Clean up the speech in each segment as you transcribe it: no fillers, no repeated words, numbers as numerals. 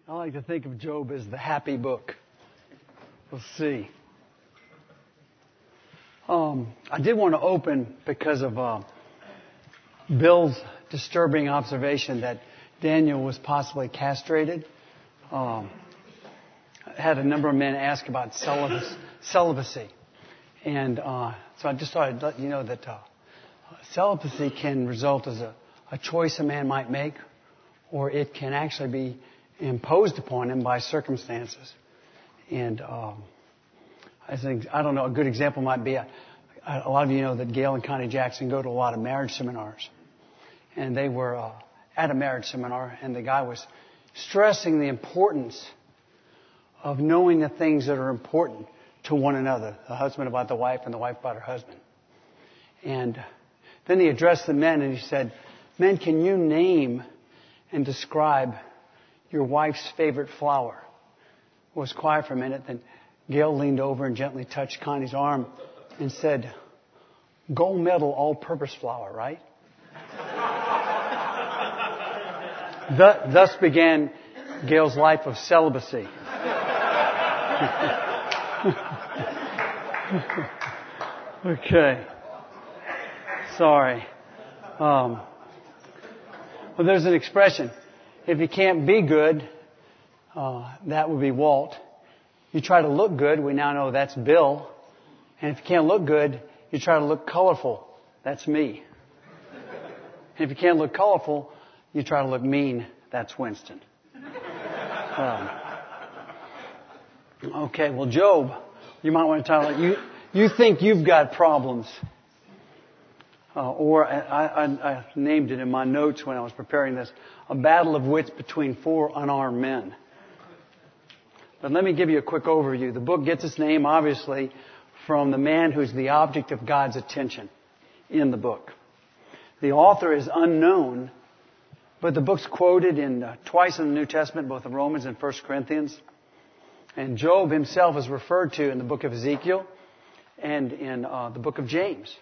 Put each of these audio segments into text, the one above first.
I like to think of Job as the happy book. We'll see. I did want to open because of Bill's disturbing observation that Daniel was possibly castrated. I had a number of men ask about celibacy. And so I just thought I'd let you know that celibacy can result as a choice a man might make, or it can actually be imposed upon him by circumstances. And I don't know, a good example might be, a lot of you know that Gail and Connie Jackson go to a lot of marriage seminars. And they were at a marriage seminar, and the guy was stressing the importance of knowing the things that are important to one another. The husband about the wife and the wife about her husband. And then he addressed the men and he said, "Men, can you name and describe your wife's favorite flower?" It was quiet for a minute. Then Gail leaned over and gently touched Connie's arm and said, "Gold medal all-purpose flour, right?" Thus began Gail's life of celibacy. Okay. Sorry. Well, there's an expression. If you can't be good, that would be Walt. You try to look good, we now know that's Bill. And if you can't look good, you try to look colorful. That's me. And if you can't look colorful, you try to look mean. That's Winston. Okay, well, Job, you might want to tell you think you've got problems. Or I named it in my notes when I was preparing this, a battle of wits between four unarmed men. But let me give you a quick overview. The book gets its name, obviously, from the man who's the object of God's attention in the book. The author is unknown, but the book's quoted twice in the New Testament, both in Romans and 1 Corinthians. And Job himself is referred to in the book of Ezekiel and in the book of James.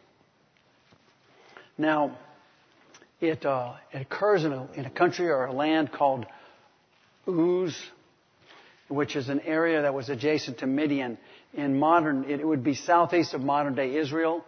Now, it occurs in a country or a land called Uz, which is an area that was adjacent to Midian. It would be southeast of modern-day Israel,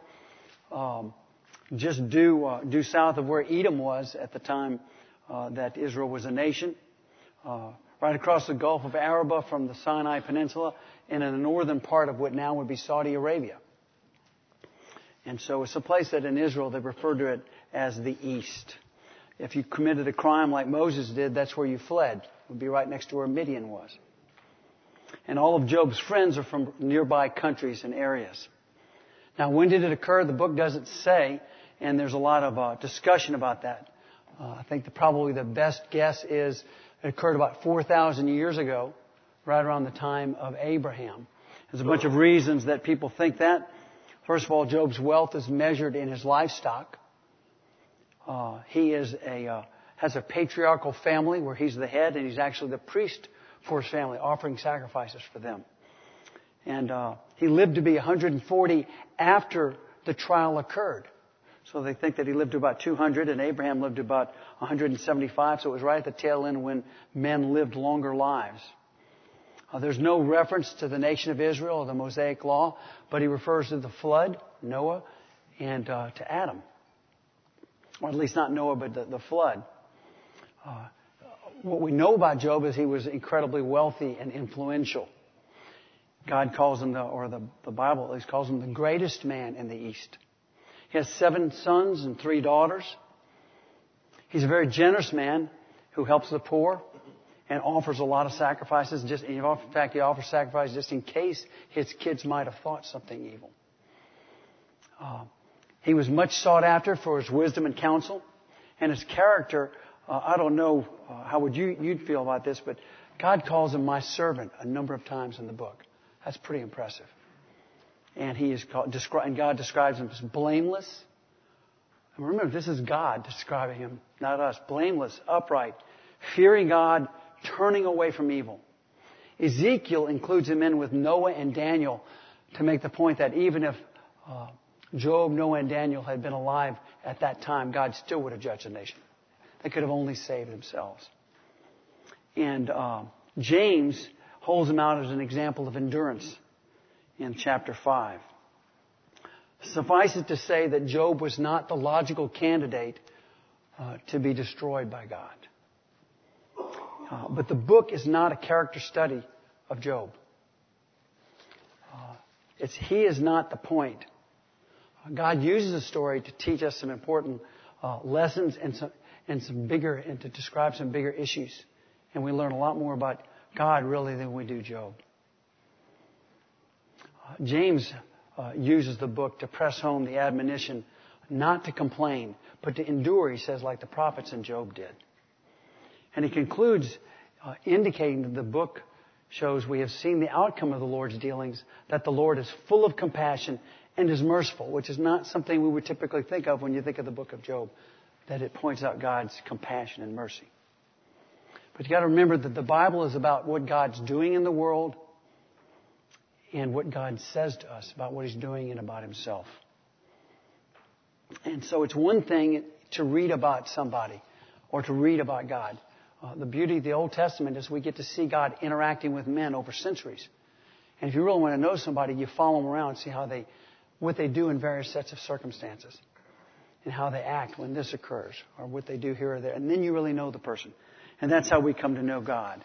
just due south of where Edom was at the time that Israel was a nation, right across the Gulf of Arabah from the Sinai Peninsula, and in the northern part of what now would be Saudi Arabia. And so it's a place that in Israel they refer to it as the East. If you committed a crime like Moses did, that's where you fled. It would be right next to where Midian was. And all of Job's friends are from nearby countries and areas. Now, when did it occur? The book doesn't say, and there's a lot of discussion about that. I think probably the best guess is it occurred about 4,000 years ago, right around the time of Abraham. There's a bunch of reasons that people think that. First of all, Job's wealth is measured in his livestock. He has a patriarchal family where he's the head, and he's actually the priest for his family, offering sacrifices for them. And he lived to be 140 after the trial occurred. So they think that he lived to about 200, and Abraham lived to about 175. So it was right at the tail end when men lived longer lives. There's no reference to the nation of Israel or the Mosaic Law, but he refers to the flood, Noah, and to Adam. Or at least not Noah, but the flood. What we know about Job is he was incredibly wealthy and influential. God calls him, the Bible at least calls him the greatest man in the East. He has 7 sons and 3 daughters. He's a very generous man who helps the poor and offers a lot of sacrifices. In fact, he offers sacrifices just in case his kids might have thought something evil. He was much sought after for his wisdom and counsel. And his character, I don't know how you'd feel about this, but God calls him my servant a number of times in the book. That's pretty impressive. And God describes him as blameless. And remember, this is God describing him, not us. Blameless, upright, fearing God, turning away from evil. Ezekiel includes him in with Noah and Daniel to make the point that even if Job, Noah, and Daniel had been alive at that time, God still would have judged the nation. They could have only saved themselves. And James holds him out as an example of endurance in chapter 5. Suffice it to say that Job was not the logical candidate to be destroyed by God. But the book is not a character study of Job. He is not the point. God uses a story to teach us some important lessons and to describe some bigger issues. And we learn a lot more about God really than we do Job. James uses the book to press home the admonition not to complain, but to endure, he says, like the prophets and Job did. And he concludes indicating that the book shows we have seen the outcome of the Lord's dealings, that the Lord is full of compassion and is merciful, which is not something we would typically think of when you think of the book of Job, that it points out God's compassion and mercy. But you got to remember that the Bible is about what God's doing in the world and what God says to us about what He's doing and about Himself. And so it's one thing to read about somebody or to read about God. The beauty of the Old Testament is we get to see God interacting with men over centuries. And if you really want to know somebody, you follow them around and see what they do in various sets of circumstances and how they act when this occurs or what they do here or there. And then you really know the person. And that's how we come to know God.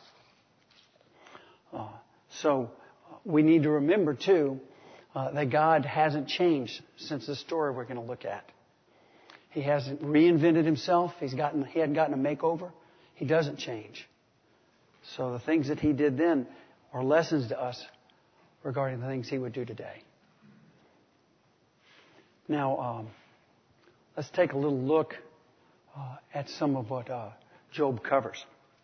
So we need to remember, too, that God hasn't changed since the story we're going to look at. He hasn't reinvented Himself. He hadn't gotten a makeover. He doesn't change. So the things that He did then are lessons to us regarding the things He would do today. Now, let's take a little look at some of what Job covers.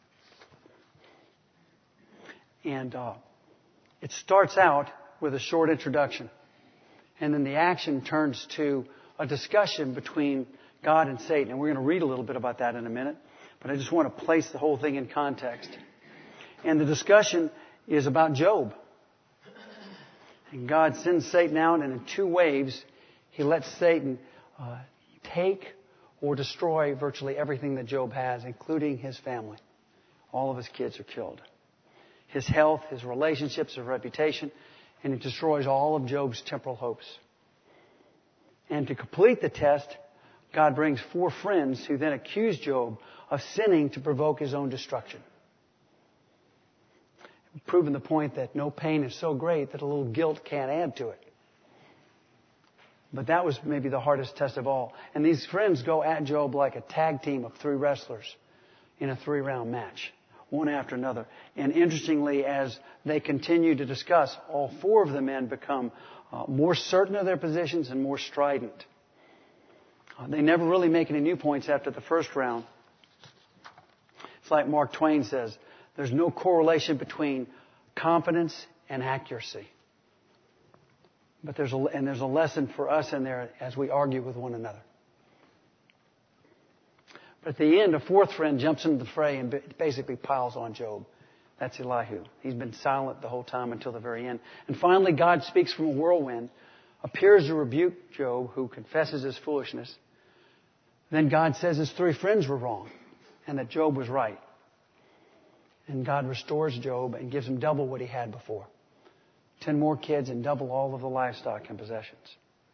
And it starts out with a short introduction. And then the action turns to a discussion between God and Satan. And we're going to read a little bit about that in a minute. But I just want to place the whole thing in context. And the discussion is about Job. And God sends Satan out, and in two waves, He lets Satan take or destroy virtually everything that Job has, including his family. All of his kids are killed. His health, his relationships, his reputation, and it destroys all of Job's temporal hopes. And to complete the test, God brings 4 friends who then accuse Job of sinning to provoke his own destruction. Proving the point that no pain is so great that a little guilt can't add to it. But that was maybe the hardest test of all. And these friends go at Job like a tag team of 3 wrestlers in a 3-round match, one after another. And interestingly, as they continue to discuss, all 4 of the men become more certain of their positions and more strident. They never really make any new points after the first round. It's like Mark Twain says, there's no correlation between confidence and accuracy. But there's a lesson for us in there as we argue with one another. But at the end, a 4th friend jumps into the fray and basically piles on Job. That's Elihu. He's been silent the whole time until the very end. And finally, God speaks from a whirlwind, appears to rebuke Job, who confesses his foolishness. Then God says his 3 friends were wrong and that Job was right. And God restores Job and gives him double what he had before. 10 more kids and double all of the livestock and possessions.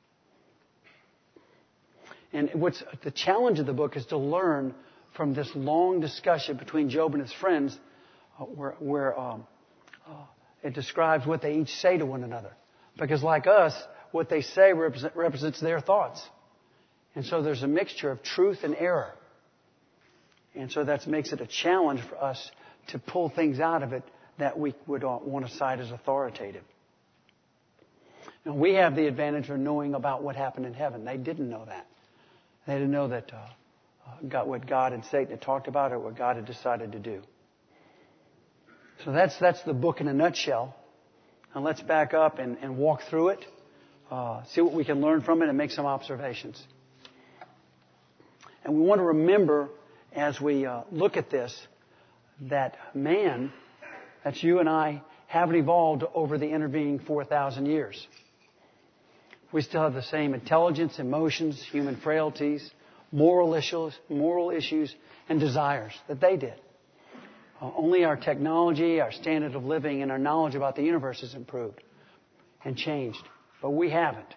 And what's the challenge of the book is to learn from this long discussion between Job and his friends where it describes what they each say to one another. Because like us, what they say represents their thoughts. And so there's a mixture of truth and error. And so that makes it a challenge for us to pull things out of it that we would want to cite as authoritative. Now, we have the advantage of knowing about what happened in heaven. They didn't know that. They didn't know that what God and Satan had talked about or what God had decided to do. So that's the book in a nutshell. Now let's back up and walk through it, see what we can learn from it, and make some observations. And we want to remember, as we look at this, that man, that's you and I, haven't evolved over the intervening 4,000 years. We still have the same intelligence, emotions, human frailties, moral issues, and desires that they did. only our technology, our standard of living, and our knowledge about the universe has improved and changed. But we haven't.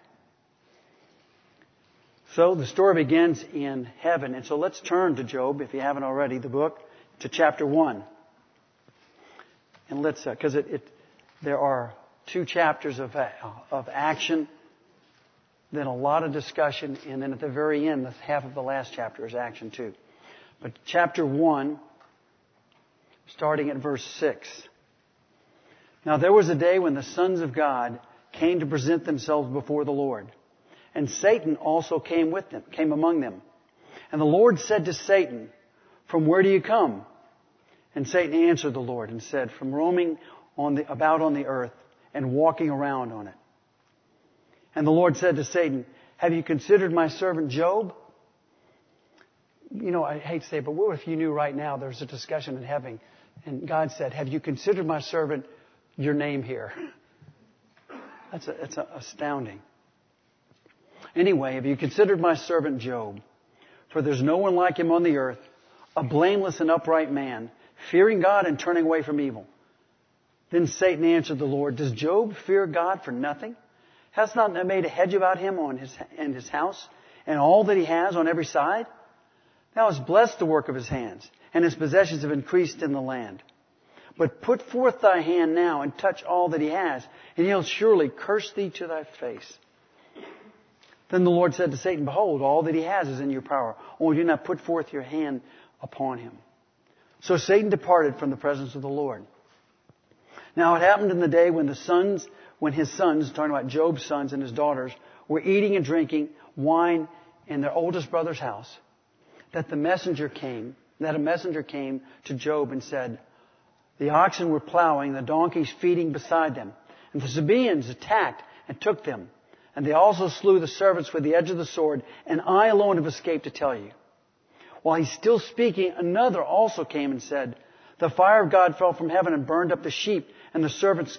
So the story begins in heaven. And so let's turn to Job, if you haven't already, the book, to chapter 1. And let's, because there are 2 chapters of action, then a lot of discussion, and then at the very end, the half of the last chapter is action too. But chapter 1, starting at verse 6. Now there was a day when the sons of God came to present themselves before the Lord. And Satan also came among them. And the Lord said to Satan, "From where do you come?" And Satan answered the Lord and said, "From roaming about on the earth and walking around on it." And the Lord said to Satan, "Have you considered my servant Job?" You know, I hate to say it, but what if you knew right now there's a discussion in heaven and God said, "Have you considered my servant, your name here?" That's astounding. Anyway, have you considered my servant Job? For there's no one like him on the earth, a blameless and upright man, fearing God and turning away from evil. Then Satan answered the Lord, "Does Job fear God for nothing? Hast not made a hedge about him and his house and all that he has on every side? Thou hast blessed the work of his hands, and his possessions have increased in the land. But put forth thy hand now and touch all that he has, and he'll surely curse thee to thy face." Then the Lord said to Satan, "Behold, all that he has is in your power. Only do not put forth your hand upon him." So Satan departed from the presence of the Lord. Now it happened in the day when his sons, talking about Job's sons and his daughters, were eating and drinking wine in their oldest brother's house, that a messenger came to Job and said, "The oxen were plowing, the donkeys feeding beside them, and the Sabaeans attacked and took them. And they also slew the servants with the edge of the sword, and I alone have escaped to tell you." While he's still speaking, another also came and said, "The fire of God fell from heaven and burned up the sheep and the servants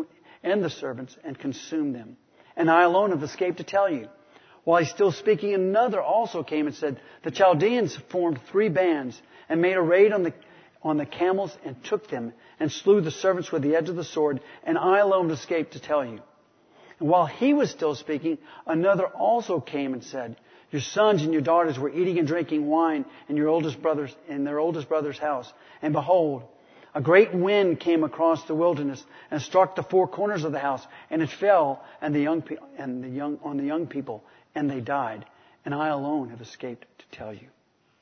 and consumed them. And I alone have escaped to tell you." While he's still speaking, another also came and said, "The Chaldeans formed 3 bands and made a raid on the camels and took them and slew the servants with the edge of the sword, and I alone have escaped to tell you." And while he was still speaking, another also came and said, "Your sons and your daughters were eating and drinking wine in their oldest brother's house. And behold, a great wind came across the wilderness and struck the 4 corners of the house, and it fell on the young people, and they died. And I alone have escaped to tell you."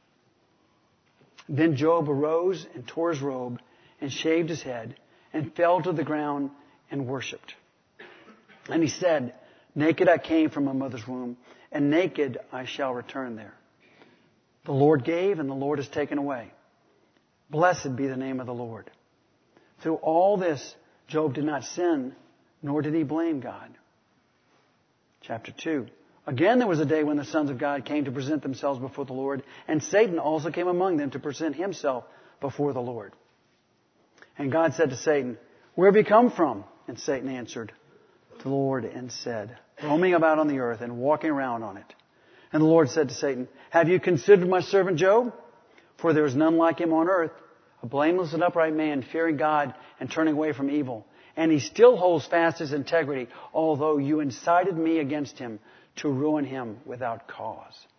Then Job arose and tore his robe and shaved his head and fell to the ground and worshipped. And he said, "Naked I came from my mother's womb, and naked I shall return there. The Lord gave, and the Lord has taken away. Blessed be the name of the Lord." Through all this, Job did not sin, nor did he blame God. Chapter 2. Again there was a day when the sons of God came to present themselves before the Lord, and Satan also came among them to present himself before the Lord. And God said to Satan, "Where have you come from?" And Satan answered the Lord and said, "Roaming about on the earth and walking around on it." And the Lord said to Satan, "Have you considered my servant Job? For there is none like him on earth, a blameless and upright man, fearing God and turning away from evil. And he still holds fast his integrity, although you incited me against him to ruin him without cause."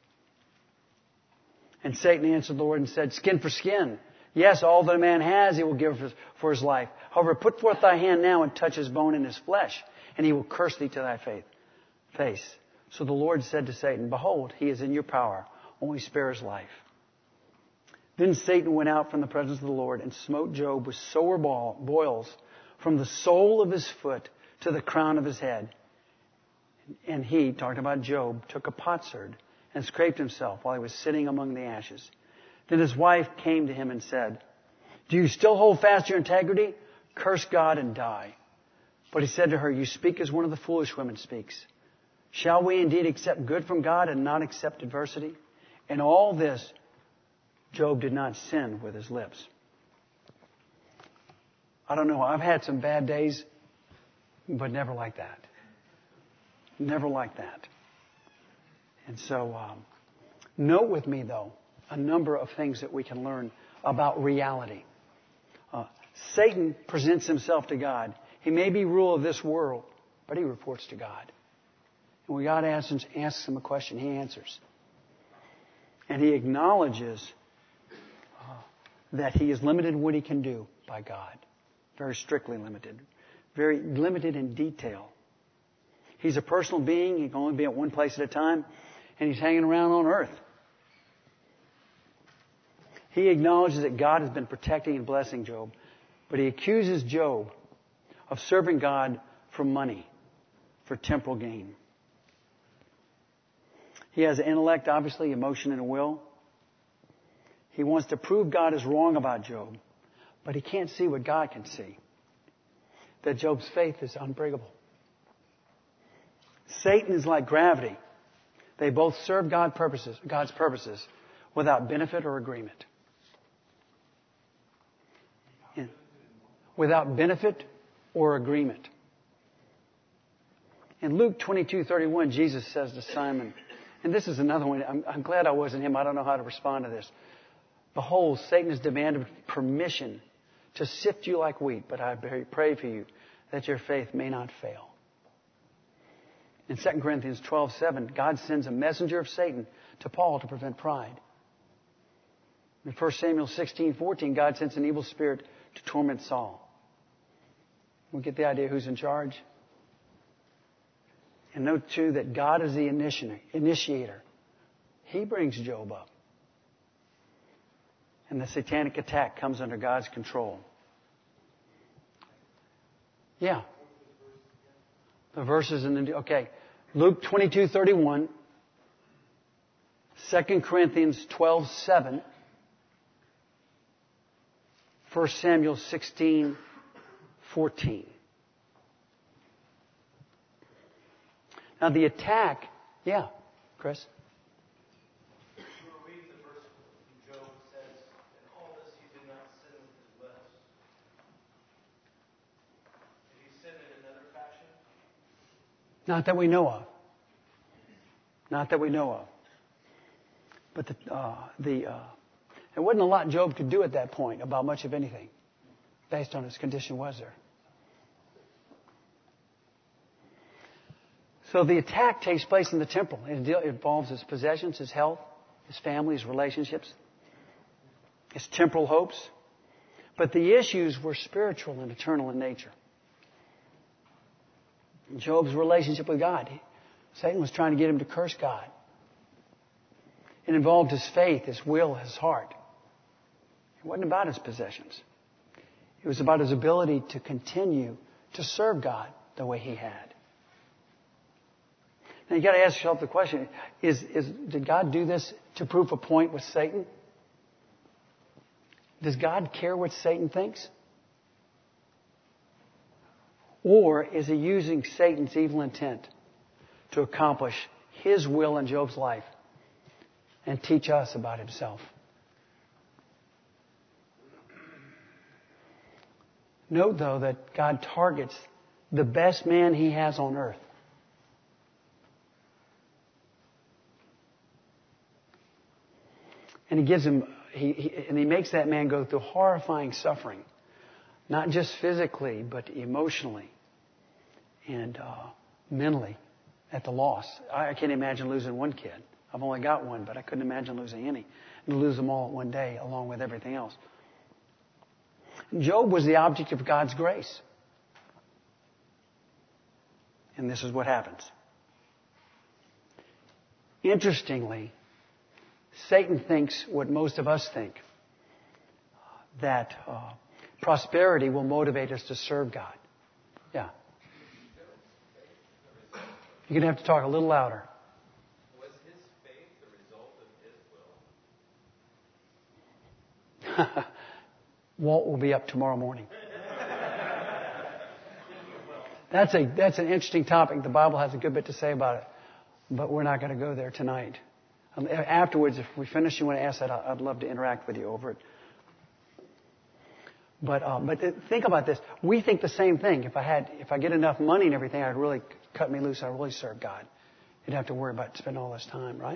And Satan answered the Lord and said, "Skin for skin. Yes, all that a man has he will give for his life. However, put forth thy hand now and touch his bone and his flesh, and he will curse thee to thy face." So the Lord said to Satan, "Behold, he is in your power. Only spare his life." Then Satan went out from the presence of the Lord and smote Job with sore boils from the sole of his foot to the crown of his head. And he, talking about Job, took a potsherd and scraped himself while he was sitting among the ashes. Then his wife came to him and said, "Do you still hold fast your integrity? Curse God and die." But he said to her, "You speak as one of the foolish women speaks. Shall we indeed accept good from God and not accept adversity?" In all this, Job did not sin with his lips. I don't know. I've had some bad days, but never like that. Never like that. And so, note with me, though, a number of things that we can learn about reality. Satan presents himself to God. He may be ruler of this world, but he reports to God. And when God asks him a question, he answers. And he acknowledges that he is limited in what he can do by God. Very strictly limited. Very limited in detail. He's a personal being. He can only be at one place at a time. And he's hanging around on earth. He acknowledges that God has been protecting and blessing Job. But he accuses Job of serving God for money, for temporal gain. He has an intellect, obviously, emotion, and a will. He wants to prove God is wrong about Job. But he can't see what God can see. That Job's faith is unbreakable. Satan is like gravity. They both serve God's purposes without benefit or agreement. Without benefit or agreement. In Luke 22:31, Jesus says to Simon, and this is another one, I'm glad I wasn't him, I don't know how to respond to this. Behold, Satan has demanded permission to sift you like wheat, but I pray for you that your faith may not fail. In 2 Corinthians 12:7, God sends a messenger of Satan to Paul to prevent pride. In 1 Samuel 16:14, God sends an evil spirit to torment Saul. We get the idea who's in charge. And note too that God is the initiator. He brings Job up. And the satanic attack comes under God's control. Yeah. The verses in the, okay. Luke 22:31. 2 Corinthians 12:7. 1 Samuel 16:14. Now the attack, yeah, Chris? Not that we know of. Not that we know of. But there wasn't a lot Job could do at that point about much of anything, based on his condition, was there? So the attack takes place in the temple. It involves his possessions, his health, his family, his relationships, his temporal hopes. But the issues were spiritual and eternal in nature. Job's relationship with God. Satan was trying to get him to curse God. It involved his faith, his will, his heart. It wasn't about his possessions. It was about his ability to continue to serve God the way he had. Now you got to ask yourself the question, did God do this to prove a point with Satan? Does God care what Satan thinks? Or is he using Satan's evil intent to accomplish his will in Job's life and teach us about himself? Note, though, that God targets the best man he has on earth. And he gives him, he makes that man go through horrifying suffering. Not just physically, but emotionally and mentally at the loss. I can't imagine losing one kid. I've only got one, but I couldn't imagine losing any. And lose them all in one day along with everything else. Job was the object of God's grace. And this is what happens. Interestingly, Satan thinks what most of us think, that prosperity will motivate us to serve God. Yeah. You're going to have to talk a little louder. Was his faith the result of his will? Walt will be up tomorrow morning. That's an interesting topic. The Bible has a good bit to say about it, but we're not going to go there tonight. Afterwards, if we finish, you want to ask that, I'd love to interact with you over it. But think about this. We think the same thing. If I get enough money and everything, I'd really cut me loose. I'd really serve God. You'd have to worry about spending all this time, right?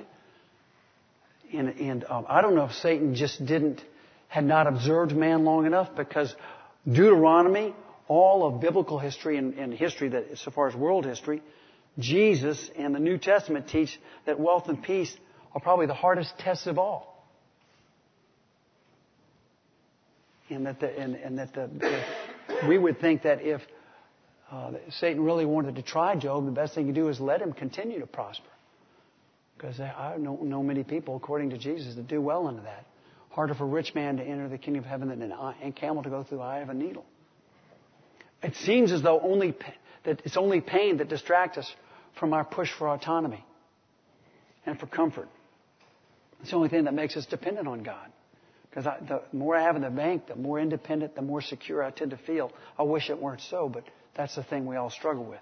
And I don't know if Satan just had not observed man long enough, because Deuteronomy, all of biblical history and history that, so far as world history, Jesus and the New Testament teach that wealth and peace are probably the hardest tests of all. And we would think that if Satan really wanted to try Job, the best thing to do is let him continue to prosper. Because I don't know many people, according to Jesus, that do well into that. Harder for a rich man to enter the kingdom of heaven than a camel to go through the eye of a needle. It seems as though that it's only pain that distracts us from our push for autonomy and for comfort. It's the only thing that makes us dependent on God. Because the more I have in the bank, the more independent, the more secure I tend to feel. I wish it weren't so, but that's the thing we all struggle with.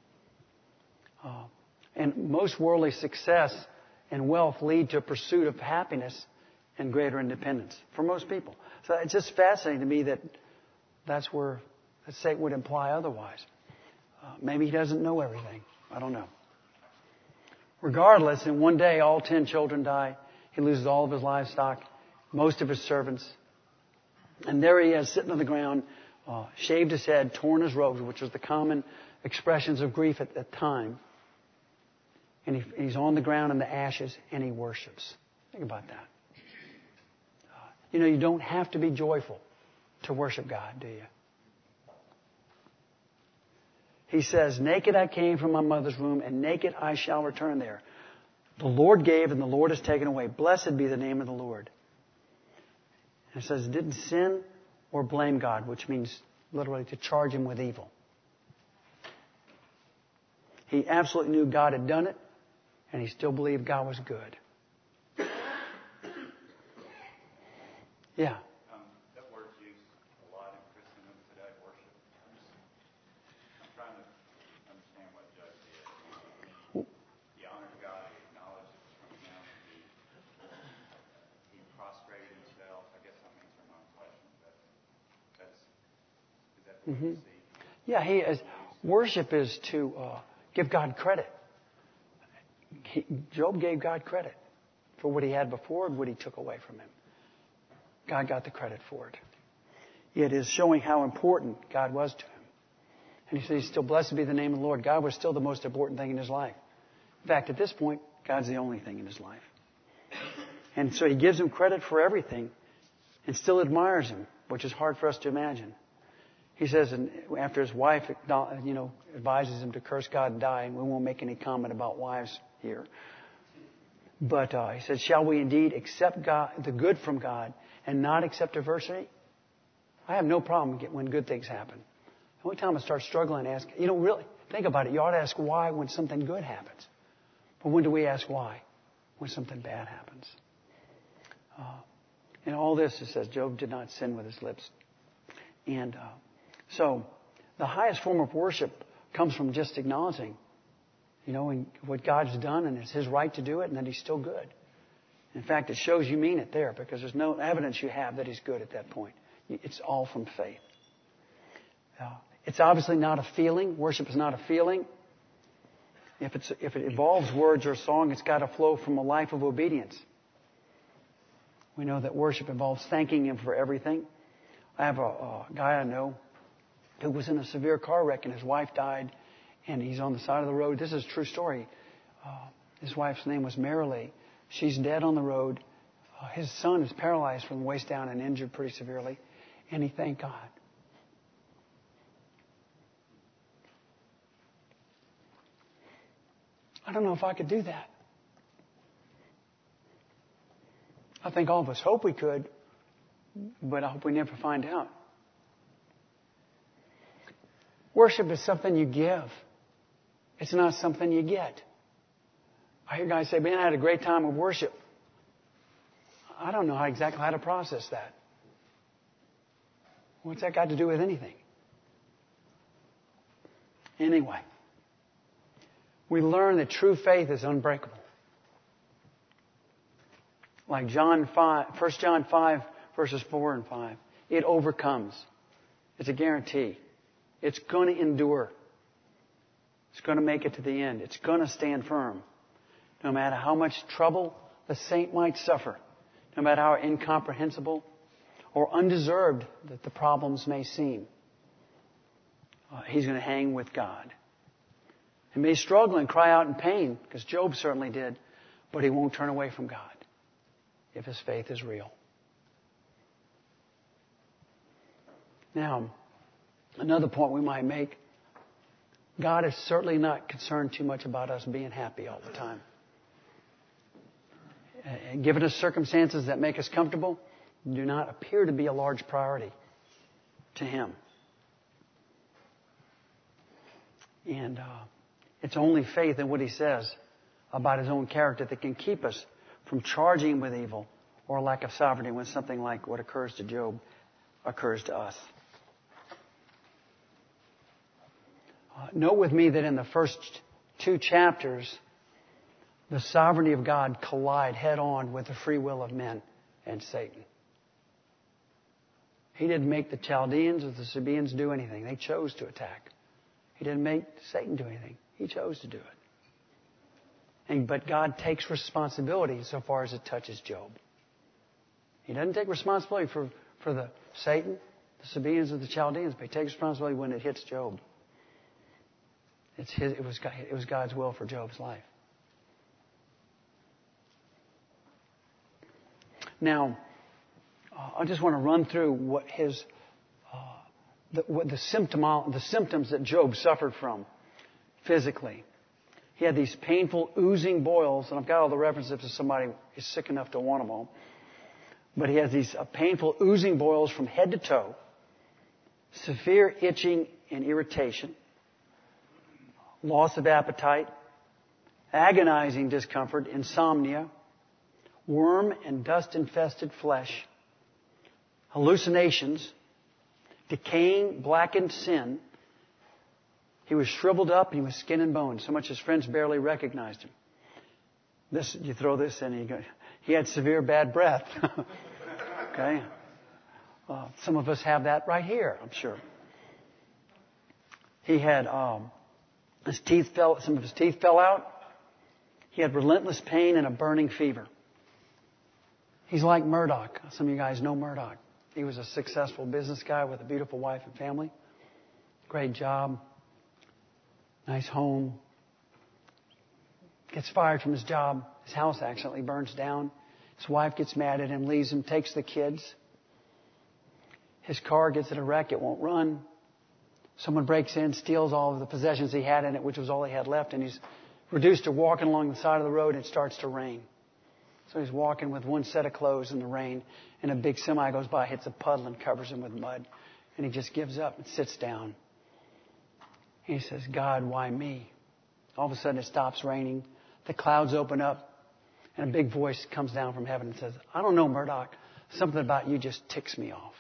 And most worldly success and wealth lead to a pursuit of happiness and greater independence for most people. So it's just fascinating to me that that's where Satan would imply otherwise. Maybe he doesn't know everything. I don't know. Regardless, in one day, all 10 children die. He loses all of his livestock, most of his servants. And there he is, sitting on the ground, shaved his head, torn his robes, which was the common expressions of grief at that time. And he's on the ground in the ashes, and he worships. Think about that. You don't have to be joyful to worship God, do you? He says, naked I came from my mother's womb, and naked I shall return there. The Lord gave, and the Lord has taken away. Blessed be the name of the Lord. And it says, didn't sin or blame God, which means literally to charge him with evil. He absolutely knew God had done it, and he still believed God was good. Yeah. That word's used a lot in Christendom today, worship. I'm trying to understand what Judge did. He honored God, he acknowledged it was from him. He prostrated himself. I guess I'm answering my own question, but is that what you see? Yeah, worship is to give God credit. Job gave God credit for what he had before and what he took away from him. God got the credit for it. It is showing how important God was to him. And he says, still blessed be the name of the Lord. God was still the most important thing in his life. In fact, at this point, God's the only thing in his life. And so he gives him credit for everything and still admires him, which is hard for us to imagine. He says, and after his wife, advises him to curse God and die, and we won't make any comment about wives here. But he said, shall we indeed accept God, the good from God and not accept adversity? I have no problem when good things happen. The only time I start struggling, ask, really, think about it. You ought to ask why when something good happens. But when do we ask why? When something bad happens. In all this, it says, Job did not sin with his lips. And so the highest form of worship comes from just acknowledging, and what God's done, and it's his right to do it, and that he's still good. In fact, it shows you mean it there, because there's no evidence you have that he's good at that point. It's all from faith. It's obviously not a feeling. Worship is not a feeling. If it involves words or song, it's got to flow from a life of obedience. We know that worship involves thanking him for everything. I have a guy I know who was in a severe car wreck, and his wife died, and he's on the side of the road. This is a true story. His wife's name was Marilee. She's dead on the road. His son is paralyzed from the waist down and injured pretty severely, and he thanked God. I don't know if I could do that. I think all of us hope we could, but I hope we never find out. Worship is something you give. It's not something you get. I hear guys say, man, I had a great time of worship. I don't know exactly how to process that. What's that got to do with anything? Anyway, we learn that true faith is unbreakable. Like 1 John 5, verses 4 and 5. It overcomes. It's a guarantee. It's going to endure. It's going to make it to the end. It's going to stand firm. No matter how much trouble the saint might suffer. No matter how incomprehensible or undeserved that the problems may seem, he's going to hang with God. He may struggle and cry out in pain, because Job certainly did, but he won't turn away from God if his faith is real. Now, another point we might make, God is certainly not concerned too much about us being happy all the time. Given us circumstances that make us comfortable, do not appear to be a large priority to Him. And it's only faith in what He says about His own character that can keep us from charging Him with evil or a lack of sovereignty when something like what occurs to Job occurs to us. Note with me that in the first 2 chapters, the sovereignty of God collide head-on with the free will of men and Satan. He didn't make the Chaldeans or the Sabaeans do anything. They chose to attack. He didn't make Satan do anything. He chose to do it. But God takes responsibility so far as it touches Job. He doesn't take responsibility for the Satan, the Sabaeans, or the Chaldeans, but He takes responsibility when it hits Job. It was God's will for Job's life. Now, I just want to run through what the symptoms that Job suffered from physically. He had these painful oozing boils, and I've got all the references if somebody is sick enough to want them all. But he has these painful oozing boils from head to toe, severe itching and irritation, loss of appetite, agonizing discomfort, insomnia, worm and dust-infested flesh, hallucinations, decaying, blackened sin. He was shriveled up and he was skin and bone, so much his friends barely recognized him. You throw this in, he had severe bad breath. Okay? Some of us have that right here, I'm sure. He had, some of his teeth fell out. He had relentless pain and a burning fever. He's like Murdoch. Some of you guys know Murdoch. He was a successful business guy with a beautiful wife and family. Great job. Nice home. Gets fired from his job. His house accidentally burns down. His wife gets mad at him, leaves him, takes the kids. His car gets in a wreck. It won't run. Someone breaks in, steals all of the possessions he had in it, which was all he had left, and he's reduced to walking along the side of the road, and it starts to rain. So he's walking with one set of clothes in the rain, and a big semi goes by, hits a puddle, and covers him with mud. And he just gives up and sits down. And he says, God, why me? All of a sudden it stops raining. The clouds open up, and a big voice comes down from heaven and says, I don't know, Murdoch. Something about you just ticks me off.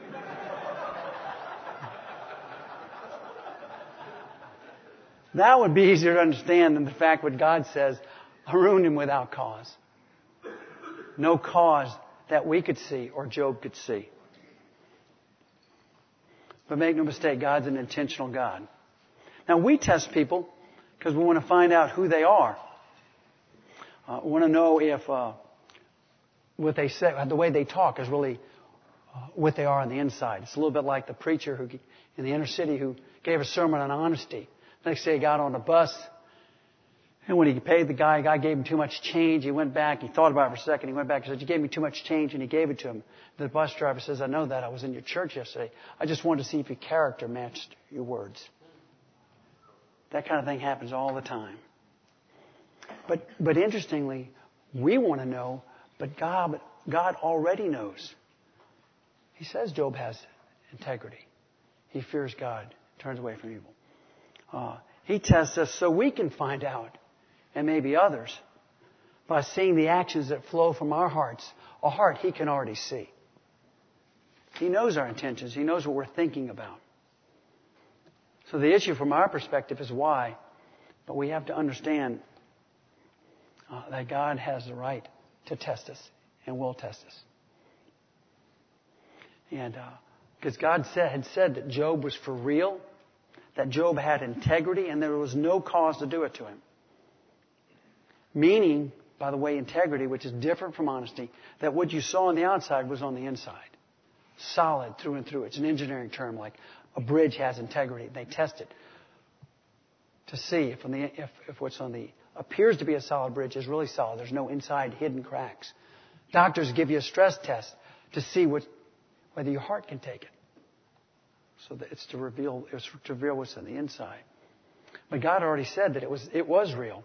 That would be easier to understand than the fact what God says, I ruined him without cause. No cause that we could see or Job could see. But make no mistake, God's an intentional God. Now we test people because we want to find out who they are. We want to know if what they say, the way they talk is really what they are on the inside. It's a little bit like the preacher who in the inner city who gave a sermon on honesty. Next day he got on a bus, and when he paid the guy gave him too much change. He went back, he thought about it for a second, he went back and said, you gave me too much change, and he gave it to him. The bus driver says, I know that, I was in your church yesterday. I just wanted to see if your character matched your words. That kind of thing happens all the time. But interestingly, we want to know, but God already knows. He says Job has integrity. He fears God, turns away from evil. He tests us so we can find out, and maybe others, by seeing the actions that flow from our hearts. A heart He can already see. He knows our intentions. He knows what we're thinking about. So the issue from our perspective is why, but we have to understand that God has the right to test us and will test us. And because God had said that Job was for real, that Job had integrity, and there was no cause to do it to him. Meaning, by the way, integrity, which is different from honesty, that what you saw on the outside was on the inside. solid through and through. It's an engineering term, like a bridge has integrity. They test it to see if what's on the appears to be a solid bridge is really solid. There's no inside hidden cracks. Doctors give you a stress test to see whether your heart can take it. So that it's to reveal what's on the inside. But God already said that it was real.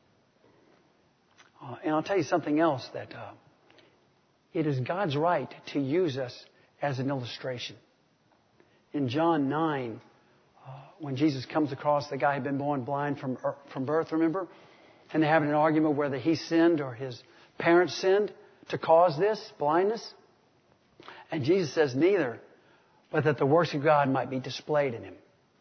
And I'll tell you something else, that it is God's right to use us as an illustration. In John 9, when Jesus comes across the guy who had been born blind from birth, remember? And they're having an argument whether he sinned or his parents sinned to cause this blindness. And Jesus says, neither, but that the works of God might be displayed in him.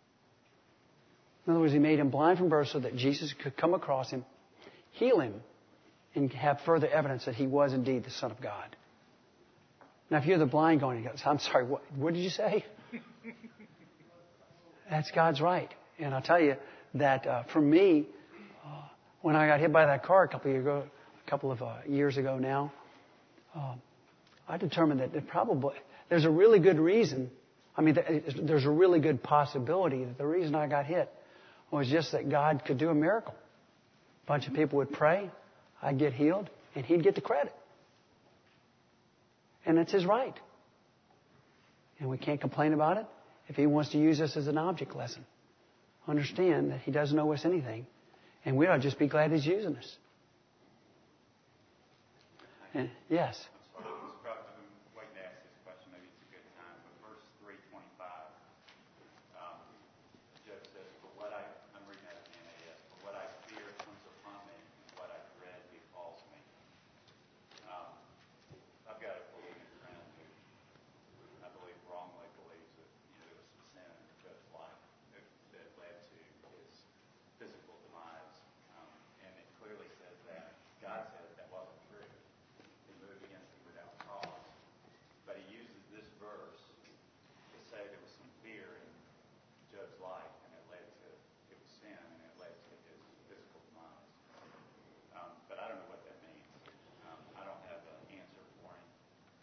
In other words, he made him blind from birth so that Jesus could come across him, heal him, and have further evidence that he was indeed the Son of God. Now, if you're the blind going, he goes, I'm sorry, what did you say? That's God's right. And I'll tell you that for me, when I got hit by that car a couple of years ago now, I determined that there's a really good reason. I mean, there's a really good possibility that the reason I got hit was just that God could do a miracle. A bunch of people would pray, I'd get healed, and He'd get the credit. And it's His right. And we can't complain about it. If He wants to use us as an object lesson, understand that He doesn't owe us anything. And we ought to just be glad He's using us. And, yes. I'm waiting to ask this question. Maybe it's a good time. But verse 3:25, Job says, I'm reading out of the NAS, "For what I fear comes upon me, and what I dread befalls me." I've got a believing friend who I believe wrongly believes that there was some sin in Job's life that led to his physical demise. And it clearly says that. God said that wasn't true. He moved against him without cause. But he uses this verse to say there was some fear in Job's life, and it was sin, and it led to his physical demise. But I don't know what that means. I don't have an answer for him.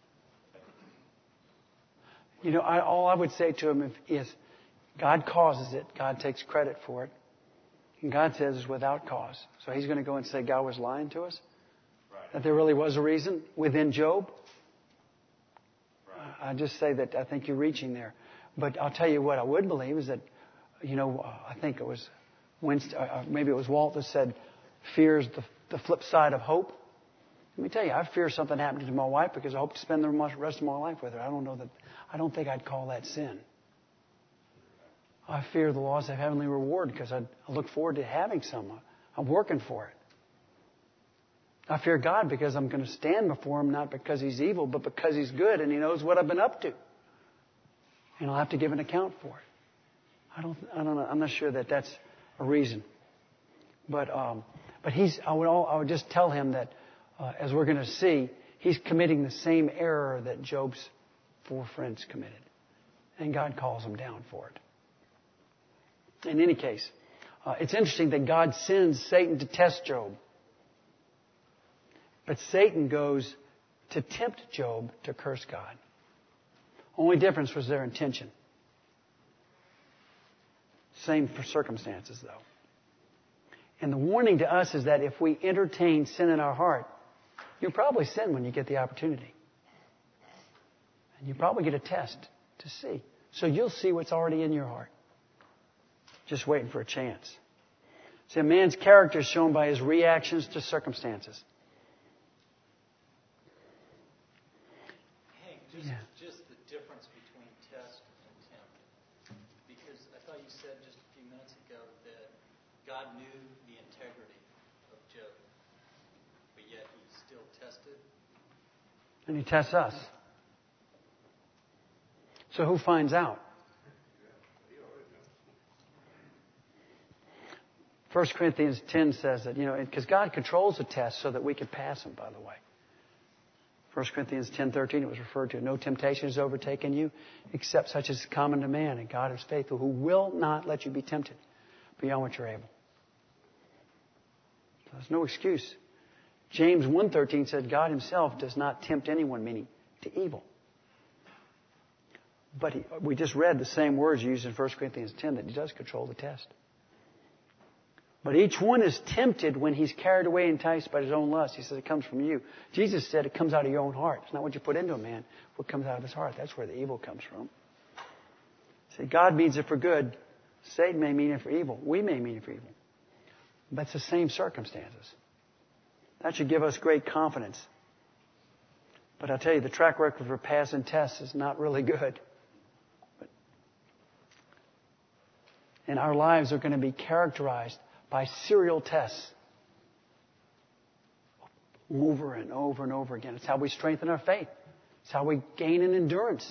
All I would say to him is God causes it. God takes credit for it. And God says it's without cause. So He's going to go and say God was lying to us? Right. That there really was a reason within Job? Right. I just say that I think you're reaching there. But I'll tell you what I would believe is that, I think it was Winston, maybe it was Walt that said, fear is the flip side of hope. Let me tell you, I fear something happening to my wife because I hope to spend the rest of my life with her. I don't think I'd call that sin. I fear the loss of heavenly reward because I look forward to having some. I'm working for it. I fear God because I'm going to stand before Him not because He's evil, but because He's good and He knows what I've been up to. And I'll have to give an account for it. I don't know. I'm not sure that that's a reason. But I would just tell him that, as we're going to see, he's committing the same error that Job's 4 friends committed. And God calls him down for it. In any case, it's interesting that God sends Satan to test Job. But Satan goes to tempt Job to curse God. Only difference was their intention. Same for circumstances, though. And the warning to us is that if we entertain sin in our heart, you'll probably sin when you get the opportunity. And you probably get a test to see. So you'll see what's already in your heart. Just waiting for a chance. See, a man's character is shown by his reactions to circumstances. Hank, just the difference between test and tempt. Because I thought you said just a few minutes ago that God knew the integrity of Job, but yet He still tested. And He tests us. So who finds out? 1 Corinthians 10 says that, because God controls the test so that we can pass them, by the way. 1 Corinthians 10:13, it was referred to, no temptation has overtaken you except such as is common to man, and God is faithful, who will not let you be tempted beyond what you're able. So there's no excuse. James 1:13 said God Himself does not tempt anyone, meaning to evil. But we just read the same words used in 1 Corinthians 10 that He does control the test. But each one is tempted when he's carried away and enticed by his own lust. He says it comes from you. Jesus said it comes out of your own heart. It's not what you put into a man. What comes out of his heart. That's where the evil comes from. See, God means it for good. Satan may mean it for evil. We may mean it for evil. But it's the same circumstances. That should give us great confidence. But I'll tell you, the track record for passing tests is not really good. And our lives are going to be characterized by serial tests. Over and over and over again. It's how we strengthen our faith. It's how we gain in endurance.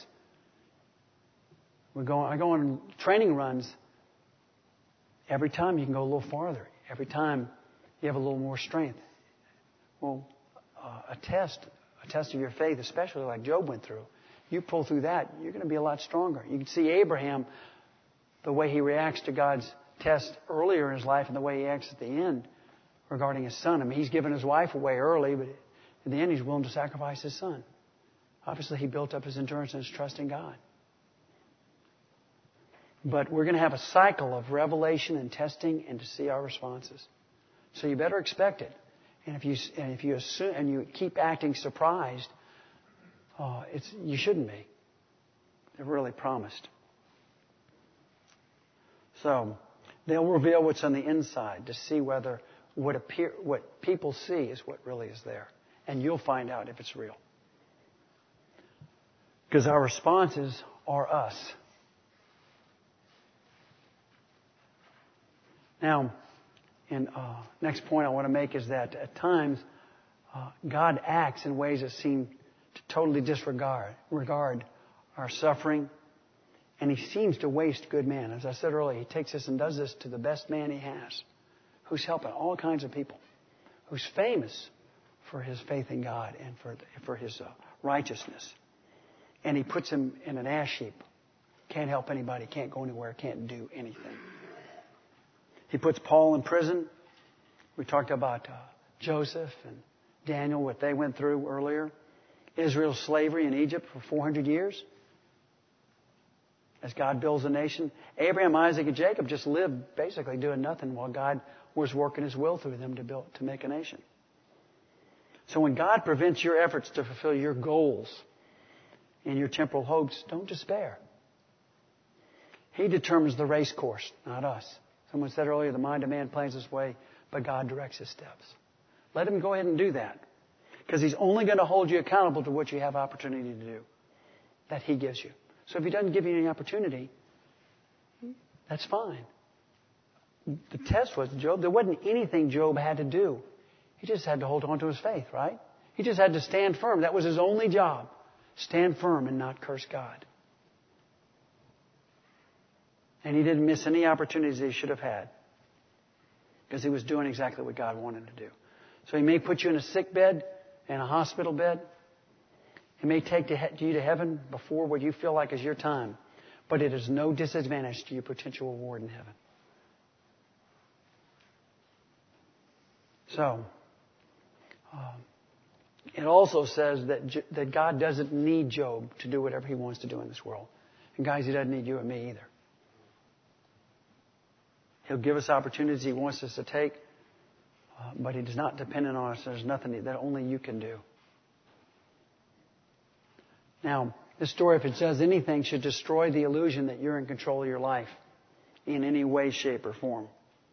I go on training runs. Every time you can go a little farther. Every time you have a little more strength. Well, a test of your faith, especially like Job went through, you pull through that, you're going to be a lot stronger. You can see Abraham, the way he reacts to God's test earlier in his life and the way he acts at the end regarding his son. I mean, he's given his wife away early, but in the end he's willing to sacrifice his son. Obviously, he built up his endurance and his trust in God. But we're going to have a cycle of revelation and testing and to see our responses. So you better expect it. And if you assume and you keep acting surprised, you shouldn't be. They're really promised. So they'll reveal what's on the inside to see whether what people see is what really is there, and you'll find out if it's real. Because our responses are us. Now, next point I want to make is that at times God acts in ways that seem to totally disregard our suffering, and He seems to waste good men. As I said earlier, He takes this and does this to the best man He has, who's helping all kinds of people, who's famous for his faith in God and for his righteousness. And He puts him in an ash heap. Can't help anybody, can't go anywhere, can't do anything. He puts Paul in prison. We talked about Joseph and Daniel, what they went through earlier. Israel's slavery in Egypt for 400 years. As God builds a nation. Abraham, Isaac, and Jacob just lived basically doing nothing while God was working His will through them to make a nation. So when God prevents your efforts to fulfill your goals and your temporal hopes, don't despair. He determines the race course, not us. Someone said earlier, the mind of man plans his way, but God directs his steps. Let Him go ahead and do that. Because He's only going to hold you accountable to what you have opportunity to do. That He gives you. So if He doesn't give you any opportunity, that's fine. The test was Job. There wasn't anything Job had to do. He just had to hold on to his faith, right? He just had to stand firm. That was his only job. Stand firm and not curse God. And he didn't miss any opportunities he should have had. Because he was doing exactly what God wanted him to do. So He may put you in a sick bed, in a hospital bed. He may take you to heaven before what you feel like is your time. But it is no disadvantage to your potential reward in heaven. So, it also says that God doesn't need Job to do whatever He wants to do in this world. And guys, He doesn't need you and me either. He'll give us opportunities He wants us to take, but He does not depend on us. There's nothing that only you can do. Now, this story, if it does anything, should destroy the illusion that you're in control of your life in any way, shape, or form.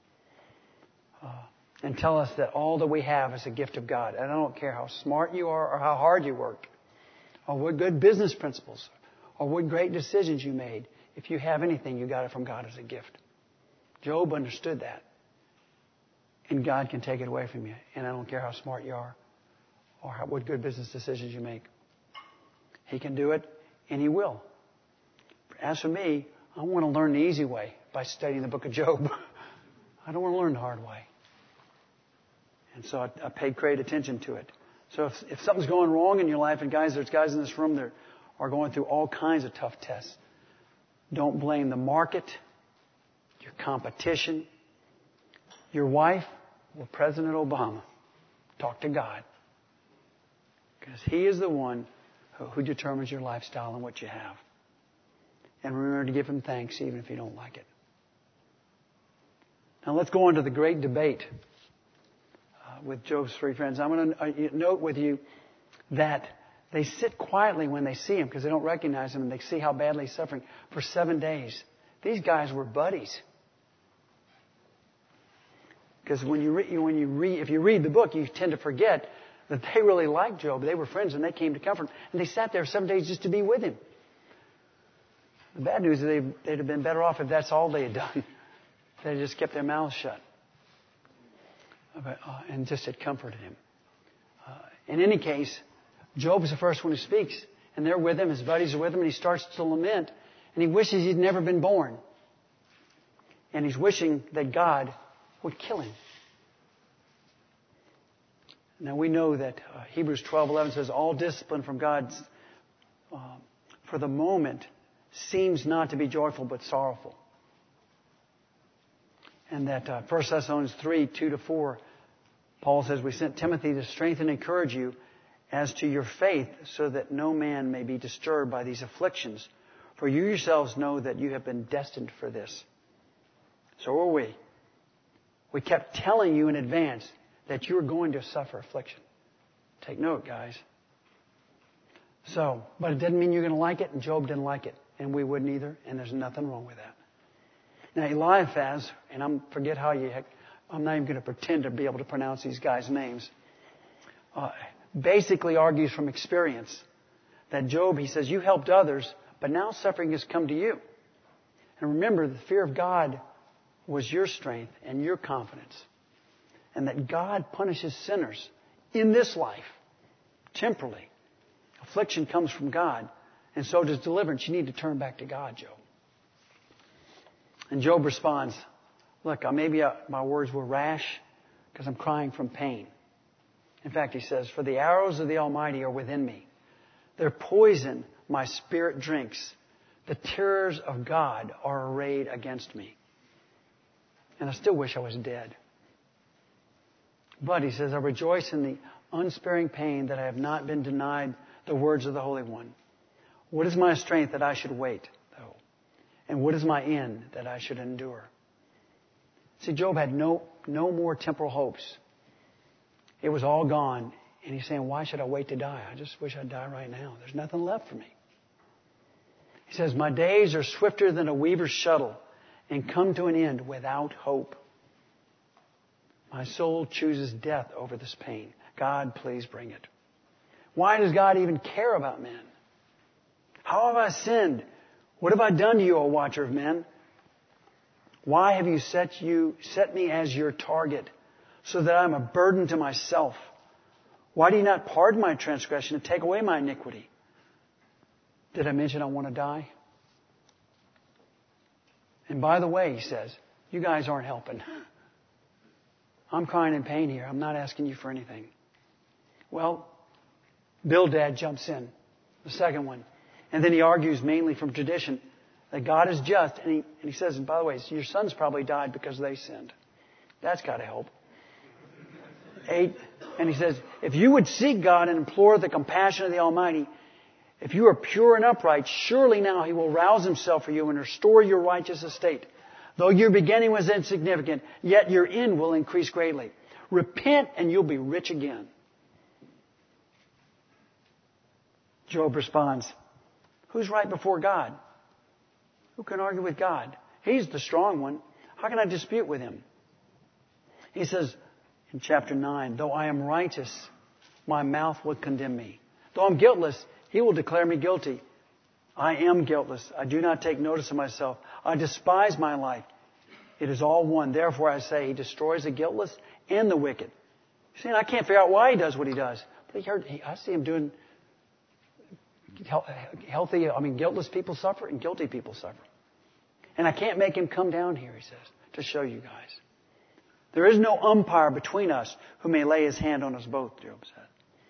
And tell us that all that we have is a gift of God. And I don't care how smart you are or how hard you worked, or what good business principles, or what great decisions you made. If you have anything, you got it from God as a gift. Job understood that. And God can take it away from you. And I don't care how smart you are or what good business decisions you make. He can do it, and He will. As for me, I want to learn the easy way by studying the book of Job. I don't want to learn the hard way. And so I paid great attention to it. So if something's going wrong in your life, and guys, there's guys in this room that are going through all kinds of tough tests, don't blame the market, your competition, your wife, or President Obama. Talk to God. Because He is the one who determines your lifestyle and what you have. And remember to give Him thanks even if you don't like it. Now let's go on to the great debate with Job's three friends. I'm going to note with you that they sit quietly when they see him because they don't recognize him and they see how badly he's suffering for 7 days. These guys were buddies. Because if you read the book, you tend to forget that they really liked Job. They were friends and they came to comfort him. And they sat there 7 days just to be with him. The bad news is they'd have been better off if that's all they had done. They had just kept their mouths shut. And just had comforted him. In any case, Job is the first one who speaks. And they're with him, his buddies are with him, and he starts to lament. And he wishes he'd never been born. And he's wishing that God would kill him. Now we know that Hebrews 12:11 says, all discipline from God for the moment seems not to be joyful but sorrowful. And that 1 Thessalonians 3:2-4, Paul says, we sent Timothy to strengthen and encourage you as to your faith so that no man may be disturbed by these afflictions. For you yourselves know that you have been destined for this. So are we. We kept telling you in advance that you were going to suffer affliction. Take note, guys. So, but it didn't mean you're going to like it, and Job didn't like it. And we wouldn't either, and there's nothing wrong with that. Now, Eliphaz, and I'm not even going to pretend to be able to pronounce these guys' names, basically argues from experience that Job, he says, you helped others, but now suffering has come to you. And remember, the fear of God was your strength and your confidence. And that God punishes sinners in this life, temporally. Affliction comes from God, and so does deliverance. You need to turn back to God, Job. And Job responds, look, maybe my words were rash because I'm crying from pain. In fact, he says, for the arrows of the Almighty are within me. Their poison my spirit drinks. The terrors of God are arrayed against me. And I still wish I was dead. But, he says, I rejoice in the unsparing pain that I have not been denied the words of the Holy One. What is my strength that I should wait, though? And what is my end that I should endure? See, Job had no more temporal hopes. It was all gone. And he's saying, why should I wait to die? I just wish I'd die right now. There's nothing left for me. He says, my days are swifter than a weaver's shuttle and come to an end without hope. My soul chooses death over this pain. God, please bring it. Why does God even care about men? How have I sinned? What have I done to you, O watcher of men? Why have you set me as your target so that I'm a burden to myself? Why do you not pardon my transgression and take away my iniquity? Did I mention I want to die? And by the way, he says, you guys aren't helping. I'm crying in pain here. I'm not asking you for anything. Well, Bildad jumps in, the second one. And then he argues mainly from tradition that God is just. And he says, and by the way, your sons probably died because they sinned. That's got to help. 8, and he says, if you would seek God and implore the compassion of the Almighty, if you are pure and upright, surely now He will rouse Himself for you and restore your righteous estate. Though your beginning was insignificant, yet your end will increase greatly. Repent and you'll be rich again. Job responds, who's right before God? Who can argue with God? He's the strong one. How can I dispute with Him? He says in chapter 9, though I am righteous, my mouth will condemn me. Though I'm guiltless, He will declare me guilty. I am guiltless. I do not take notice of myself. I despise my life. It is all one. Therefore I say, He destroys the guiltless and the wicked. See, I can't figure out why He does what He does. But I see Him doing guiltless people suffer and guilty people suffer. And I can't make Him come down here, He says, to show you guys. There is no umpire between us who may lay His hand on us both, Job said.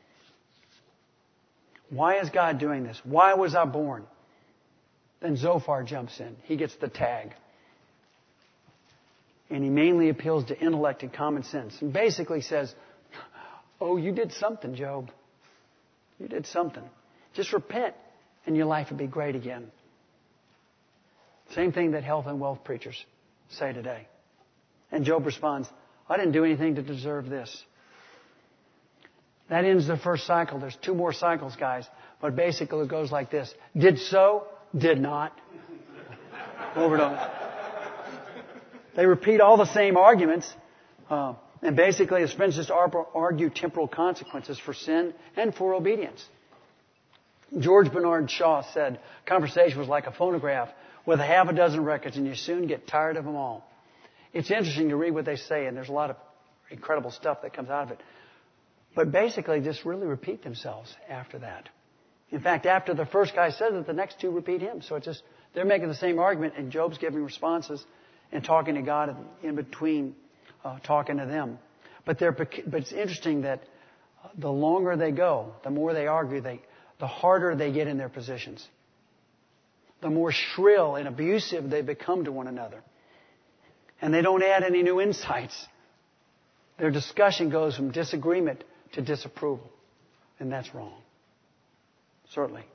Why is God doing this? Why was I born? Then Zophar jumps in. He gets the tag. And he mainly appeals to intellect and common sense. And basically says, oh, you did something, Job. You did something. Just repent and your life will be great again. Same thing that health and wealth preachers say today. And Job responds, I didn't do anything to deserve this. That ends the first cycle. There's 2 more cycles, guys. But basically it goes like this. Did so, did not. Over and over. They repeat all the same arguments. And basically his friends just argue temporal consequences for sin and for obedience. George Bernard Shaw said, conversation was like a phonograph with a half a dozen records and you soon get tired of them all. It's interesting to read what they say, and there's a lot of incredible stuff that comes out of it. But basically just really repeat themselves after that. In fact, after the first guy says it, the next 2 repeat him. So it's just, they're making the same argument and Job's giving responses and talking to God in between talking to them. But it's interesting that the longer they go, the more they argue, the harder they get in their positions. The more shrill and abusive they become to one another. And they don't add any new insights. Their discussion goes from disagreement to disapproval. And that's wrong. Certainly.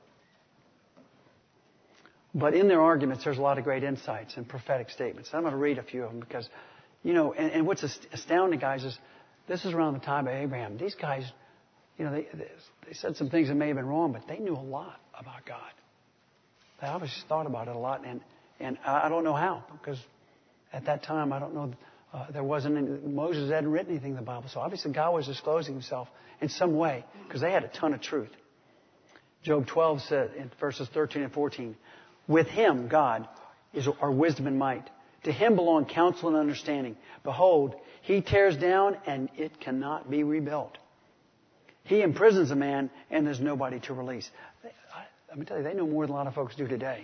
But in their arguments, there's a lot of great insights and prophetic statements. I'm going to read a few of them because, and what's astounding, guys, is this is around the time of Abraham. These guys, they said some things that may have been wrong, but they knew a lot about God. They obviously thought about it a lot, and I don't know how, because at that time, I don't know, Moses hadn't written anything in the Bible, so obviously God was disclosing himself in some way, because they had a ton of truth. Job 12 said in verses 13 and 14, with him, God, is our wisdom and might. To him belong counsel and understanding. Behold, he tears down and it cannot be rebuilt. He imprisons a man and there's nobody to release. Let me tell you, they know more than a lot of folks do today.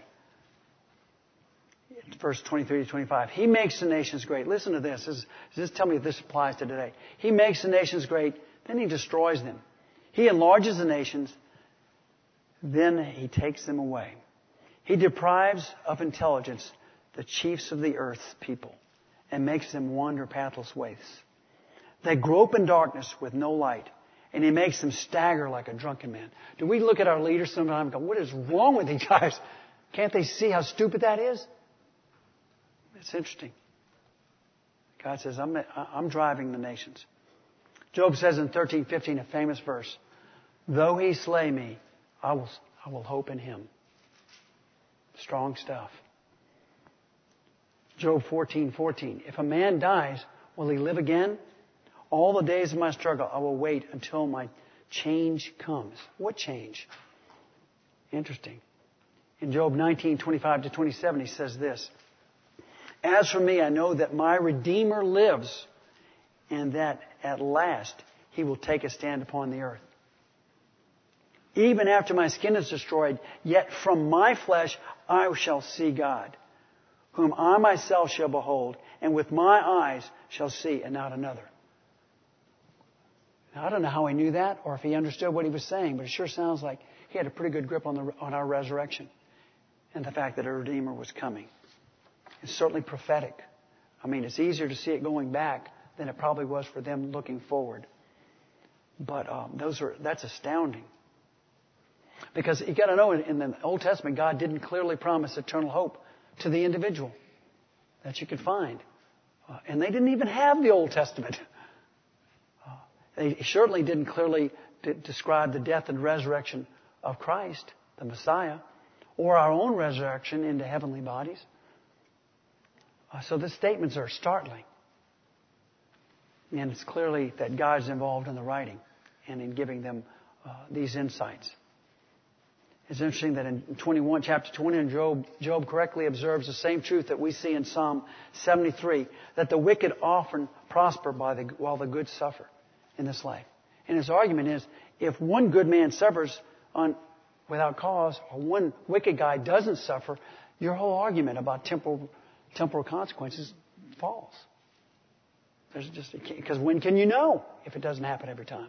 Verse 23 to 25. He makes the nations great. Listen to this. Just tell me if this applies to today. He makes the nations great, then he destroys them. He enlarges the nations, then he takes them away. He deprives of intelligence the chiefs of the earth's people and makes them wander pathless ways. They grope in darkness with no light, and he makes them stagger like a drunken man. Do we look at our leaders sometimes and go, what is wrong with these guys? Can't they see how stupid that is? It's interesting. God says, I'm driving the nations. Job says in 13:15, a famous verse, though he slay me, I will hope in him. Strong stuff. Job 14:14. If a man dies, will he live again? All the days of my struggle, I will wait until my change comes. What change? Interesting. In Job 19:25 to 27, he says this. As for me, I know that my Redeemer lives, and that at last he will take a stand upon the earth. Even after my skin is destroyed, yet from my flesh I shall see God, whom I myself shall behold, and with my eyes shall see, and not another. Now, I don't know how he knew that, or if he understood what he was saying, but it sure sounds like he had a pretty good grip on our resurrection, and the fact that a Redeemer was coming. It's certainly prophetic. I mean, it's easier to see it going back than it probably was for them looking forward. But that's astounding. Because you got to know, in the Old Testament, God didn't clearly promise eternal hope to the individual that you could find. And they didn't even have the Old Testament. They certainly didn't clearly describe the death and resurrection of Christ, the Messiah, or our own resurrection into heavenly bodies. So the statements are startling. And it's clearly that God's involved in the writing and in giving them these insights. It's interesting that in chapter 20, Job correctly observes the same truth that we see in Psalm 73, that the wicked often prosper while the good suffer in this life. And his argument is, if one good man suffers without cause, or one wicked guy doesn't suffer, your whole argument about temporal consequences falls. Because when can you know if it doesn't happen every time?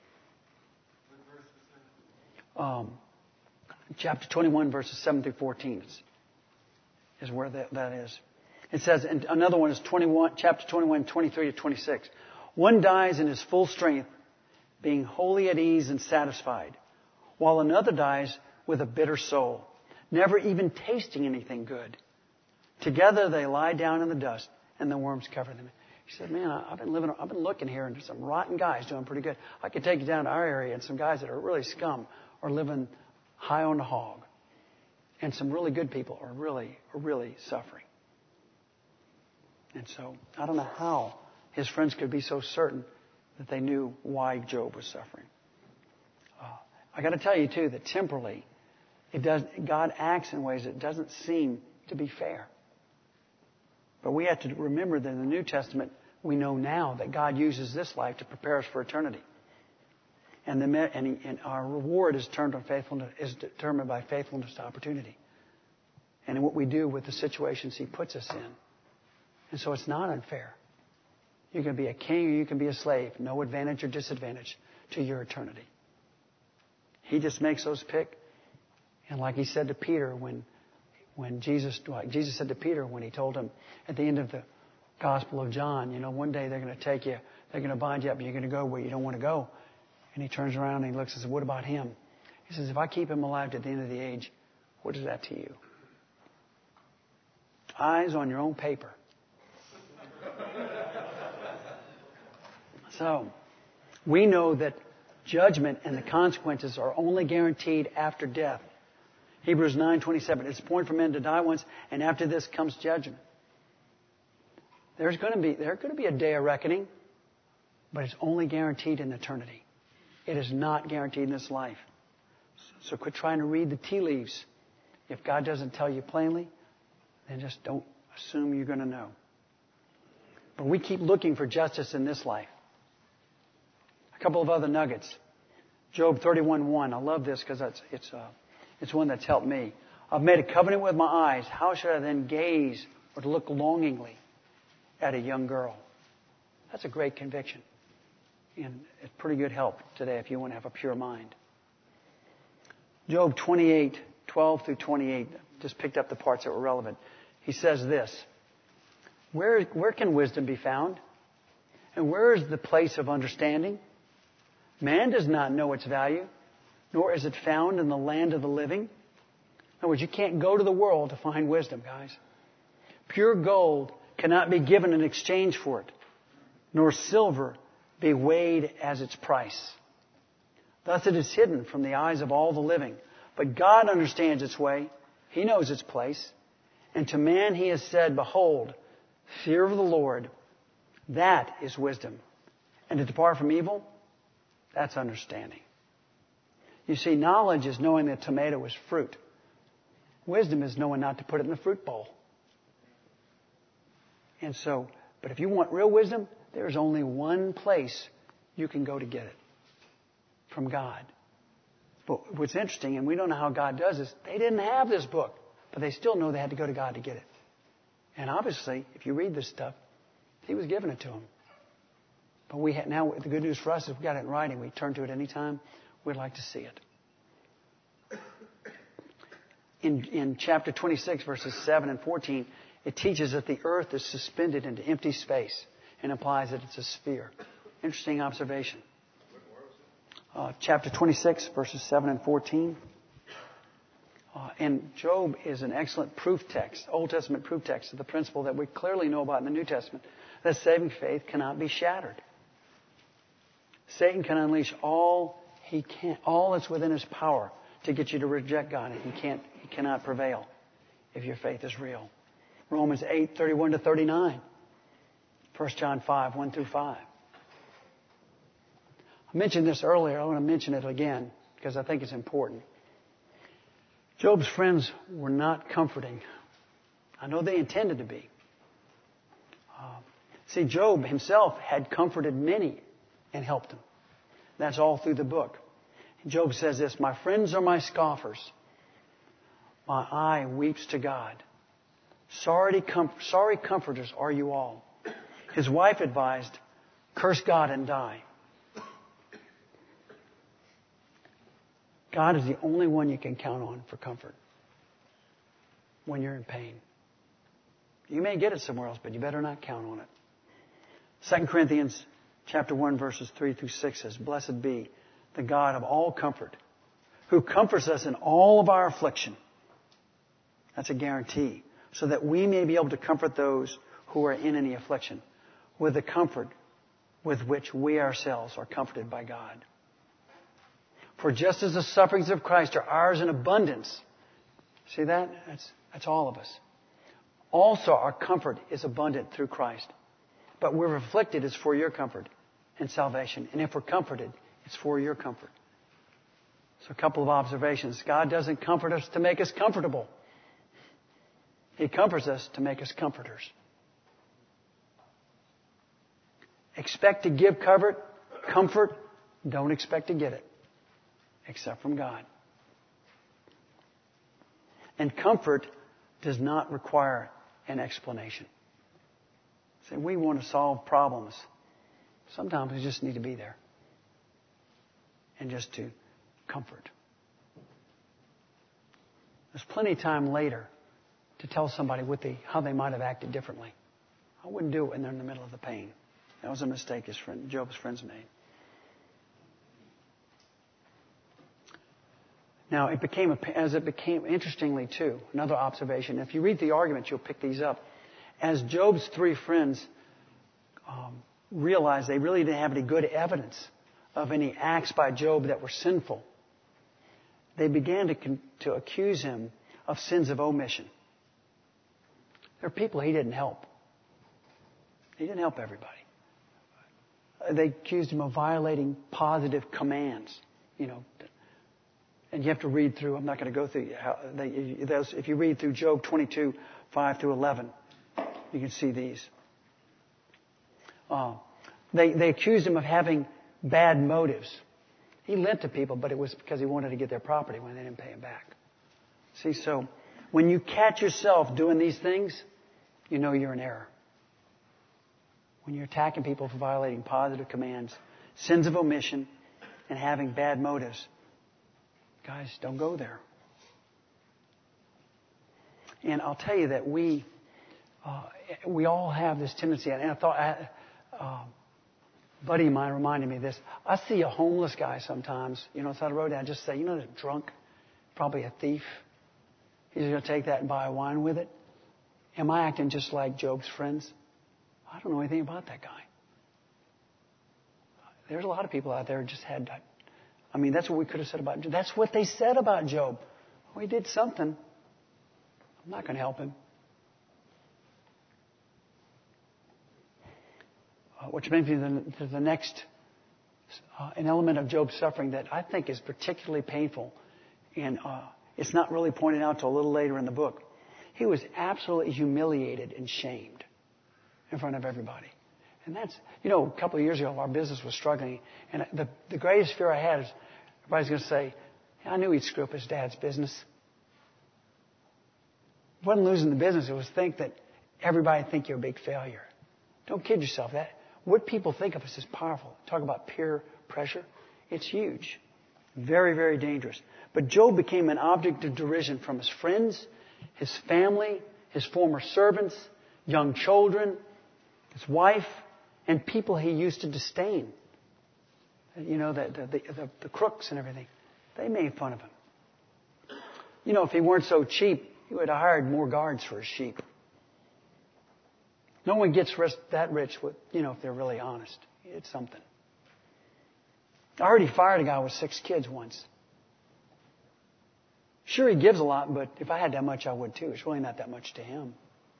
Chapter 21, verses 7 through 14 is where that is. It says, and another one is chapter 21, 23 to 26. One dies in his full strength, being wholly at ease and satisfied, while another dies with a bitter soul, never even tasting anything good. Together they lie down in the dust, and the worms cover them. He said, man, I've been looking here, and there's some rotten guys doing pretty good. I could take you down to our area, and some guys that are really scum are living high on the hog. And some really good people are really suffering. And so, I don't know how his friends could be so certain that they knew why Job was suffering. I got to tell you, too, that temporally, God acts in ways that doesn't seem to be fair. But we have to remember that in the New Testament, we know now that God uses this life to prepare us for eternity. And our reward is determined by faithfulness to opportunity. And what we do with the situations He puts us in. And so it's not unfair. You can be a king or you can be a slave. No advantage or disadvantage to your eternity. He just makes those pick. And like He said to Peter when Jesus said to Peter when He told him at the end of the Gospel of John, one day they're going to take you, they're going to bind you up, and you're going to go where you don't want to go. And He turns around and He looks and says, what about him? He says, if I keep him alive to the end of the age, what is that to you? Eyes on your own paper. So, we know that judgment and the consequences are only guaranteed after death. Hebrews 9:27. It's appointed for men to die once, and after this comes judgment. There's going to be a day of reckoning, but it's only guaranteed in eternity. It is not guaranteed in this life. So quit trying to read the tea leaves. If God doesn't tell you plainly, then just don't assume you're going to know. But we keep looking for justice in this life. A couple of other nuggets. Job 31:1. I love this because it's one that's helped me. I've made a covenant with my eyes. How should I then gaze or look longingly at a young girl? That's a great conviction. And it's pretty good help today if you want to have a pure mind. Job 28:12 through 28. Just picked up the parts that were relevant. He says this. Where can wisdom be found? And where is the place of understanding? Man does not know its value, nor is it found in the land of the living. In other words, you can't go to the world to find wisdom, guys. Pure gold cannot be given in exchange for it, nor silver be weighed as its price. Thus it is hidden from the eyes of all the living. But God understands its way. He knows its place. And to man He has said, behold, fear of the Lord, that is wisdom. And to depart from evil, that's understanding. You see, knowledge is knowing that tomato is fruit. Wisdom is knowing not to put it in the fruit bowl. And so, but if you want real wisdom, there's only one place you can go to get it. From God. But what's interesting, and we don't know how God does this, they didn't have this book, but they still know they had to go to God to get it. And obviously, if you read this stuff, He was giving it to them. But now the good news for us is we've got it in writing. We turn to it anytime we'd like to see it. In chapter 26, verses 7 and 14, it teaches that the earth is suspended into empty space and implies that it's a sphere. Interesting observation. Chapter 26, verses 7 and 14. And Job is an excellent proof text, Old Testament proof text of the principle that we clearly know about in the New Testament, that saving faith cannot be shattered. Satan can unleash all that's within his power to get you to reject God, and he cannot prevail if your faith is real. Romans 8:31 to 39. 1 John 5, 1 through 5. I mentioned this earlier. I want to mention it again because I think it's important. Job's friends were not comforting. I know they intended to be. See, Job himself had comforted many and helped them. That's all through the book. Job says this, my friends are my scoffers. My eye weeps to God. Sorry comforters are you all. His wife advised, curse God and die. God is the only one you can count on for comfort when you're in pain. You may get it somewhere else, but you better not count on it. 2 Corinthians chapter 1, verses 3 through 6 says, blessed be the God of all comfort, who comforts us in all of our affliction. That's a guarantee. so that we may be able to comfort those who are in any affliction with the comfort with which we ourselves are comforted by God. For just as the sufferings of Christ are ours in abundance, see that? That's all of us. Also our comfort is abundant through Christ. But we're afflicted is for your comfort and salvation. And if we're comforted, it's for your comfort. So a couple of observations. God doesn't comfort us to make us comfortable. He comforts us to make us comforters. Expect to give comfort. Don't expect to get it. Except from God. And comfort does not require an explanation. See, we want to solve problems. Sometimes we just need to be there. And just to comfort. There's plenty of time later to tell somebody how they might have acted differently. I wouldn't do it when they're in the middle of the pain. That was a mistake Job's friends made. Now, interestingly too, another observation, if you read the arguments, you'll pick these up. As Job's three friends realized they really didn't have any good evidence of any acts by Job that were sinful, they began to accuse him of sins of omission. There are people he didn't help. He didn't help everybody. They accused him of violating positive commands, And you have to read through, I'm not going to go through if you read through Job 22, 5 through 11, you can see these. They accused him of having bad motives. He lent to people, but it was because he wanted to get their property when they didn't pay him back. See, so when you catch yourself doing these things, you know you're in error. When you're attacking people for violating positive commands, sins of omission, and having bad motives, guys, don't go there. And I'll tell you that we all have this tendency, and I thought, a buddy of mine reminded me of this. I see a homeless guy sometimes, outside the road, and I just say, they're drunk, probably a thief. He's going to take that and buy wine with it. Am I acting just like Job's friends? I don't know anything about that guy. There's a lot of people out there who just had that. That's what we could have said about Job. That's what they said about Job. Well, he did something. I'm not going to help him. Which brings me to the next an element of Job's suffering that I think is particularly painful. And it's not really pointed out till a little later in the book. He was absolutely humiliated and shamed in front of everybody. And that's, a couple of years ago, our business was struggling. And the greatest fear I had is everybody's going to say, I knew he'd screw up his dad's business. It wasn't losing the business. It was think that everybody would think you're a big failure. Don't kid yourself. What people think of us is powerful. Talk about peer pressure. It's huge. Very, very dangerous. But Job became an object of derision from his friends, his family, his former servants, young children, his wife, and people he used to disdain. The crooks and everything. They made fun of him. If he weren't so cheap, he would have hired more guards for his sheep. No one gets that rich with, if they're really honest. It's something. I heard he fired a guy with 6 kids once. Sure, he gives a lot, but if I had that much, I would too. It's really not that much to him.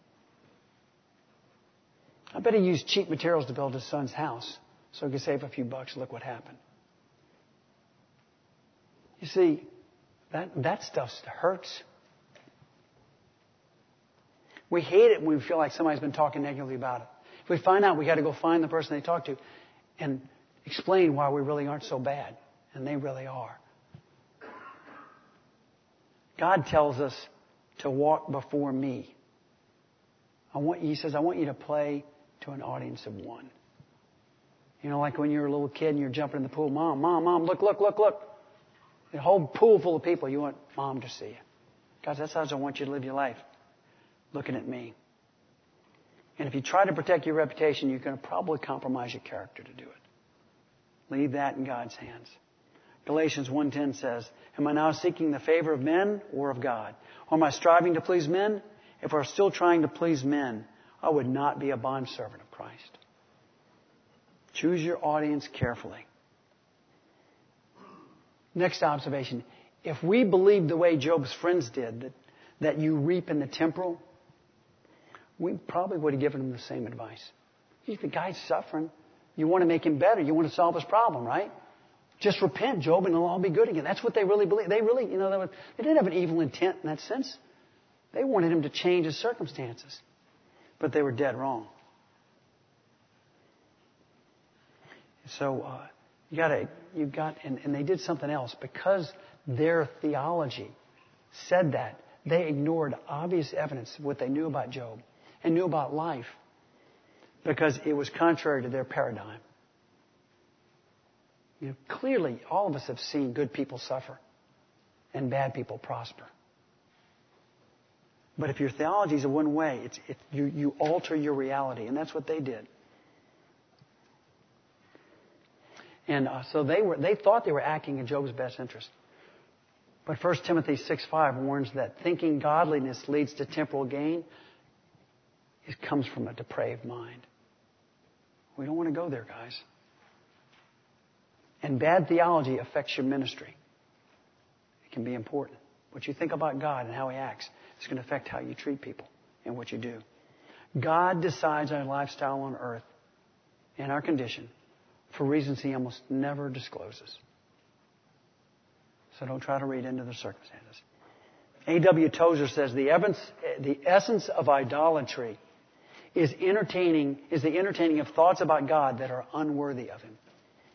I bet he used cheap materials to build his son's house so he could save a few bucks. Look what happened. You see, that stuff hurts. We hate it when we feel like somebody's been talking negatively about it. If we find out, we got to go find the person they talked to and explain why we really aren't so bad. And they really are. God tells us to walk before me. He says, I want you to play to an audience of one. Like when you're a little kid and you're jumping in the pool. Mom, look. A whole pool full of people. You want Mom to see you. Guys, that's how I want you to live your life. Looking at me. And if you try to protect your reputation, you're going to probably compromise your character to do it. Leave that in God's hands. Galatians 1:10 says, am I now seeking the favor of men or of God? Or am I striving to please men? if I were still trying to please men, I would not be a bondservant of Christ. Choose your audience carefully. Next observation. If we believed the way Job's friends did, that you reap in the temporal, we probably would have given him the same advice. The guy's suffering. You want to make him better. You want to solve his problem, right? Just repent, Job, and it'll all be good again. That's what they really believe. They really, they didn't have an evil intent in that sense. They wanted him to change his circumstances. But they were dead wrong. So, and they did something else. Because their theology said that, they ignored obvious evidence of what they knew about Job and knew about life because it was contrary to their paradigm. Clearly, all of us have seen good people suffer and bad people prosper. But if your theology is one way, you alter your reality, and that's what they did. And so they thought they were acting in Job's best interest. But 1 Timothy 6:5 warns that thinking godliness leads to temporal gain, it comes from a depraved mind. We don't want to go there, guys. And bad theology affects your ministry. It can be important. What you think about God and how He acts is going to affect how you treat people and what you do. God decides our lifestyle on earth and our condition for reasons He almost never discloses. So don't try to read into the circumstances. A.W. Tozer says the essence of idolatry is the entertaining of thoughts about God that are unworthy of Him.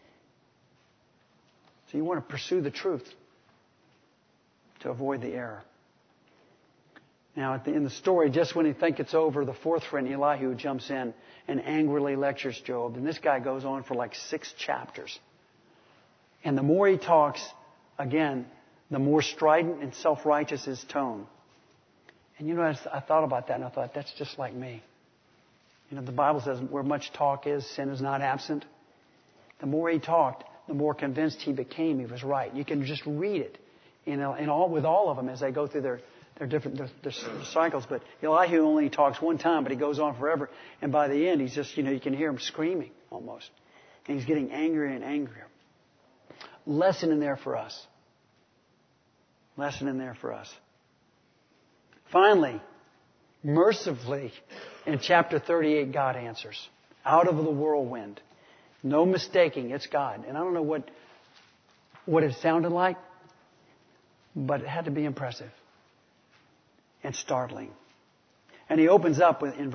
So you want to pursue the truth to avoid the error. Now, in the story, just when you think it's over, the fourth friend, Elihu, jumps in and angrily lectures Job. And this guy goes on for like 6 chapters. And the more he talks, again, the more strident and self-righteous his tone. And I thought about that, and I thought, that's just like me. The Bible says where much talk is, sin is not absent. The more he talked, the more convinced he became he was right. You can just read it, with all of them as they go through their different their cycles. But Elihu only talks one time, but he goes on forever. And by the end, he's just, you can hear him screaming almost. And he's getting angrier and angrier. Lesson in there for us. Lesson in there for us. Finally, mercifully, in chapter 38, God answers. Out of the whirlwind. No mistaking, it's God. And I don't know what it sounded like, but it had to be impressive and startling. And he opens up in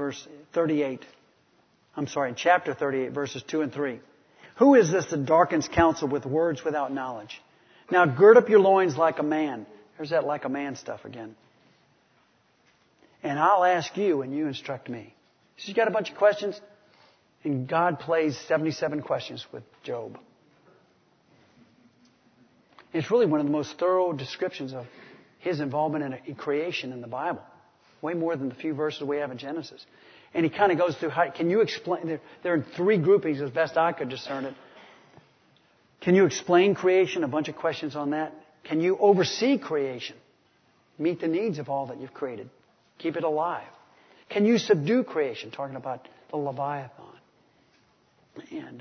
chapter 38, verses 2 and 3. Who is this that darkens counsel with words without knowledge? Now gird up your loins like a man. There's that like a man stuff again. And I'll ask you and you instruct me. She's got a bunch of questions. And God plays 77 questions with Job. It's really one of the most thorough descriptions of His involvement in creation in the Bible. Way more than the few verses we have in Genesis. And he kind of goes through, can you explain, they're in 3 groupings as best I could discern it. Can you explain creation? A bunch of questions on that. Can you oversee creation? Meet the needs of all that you've created. Keep it alive. Can you subdue creation? Talking about the Leviathan. And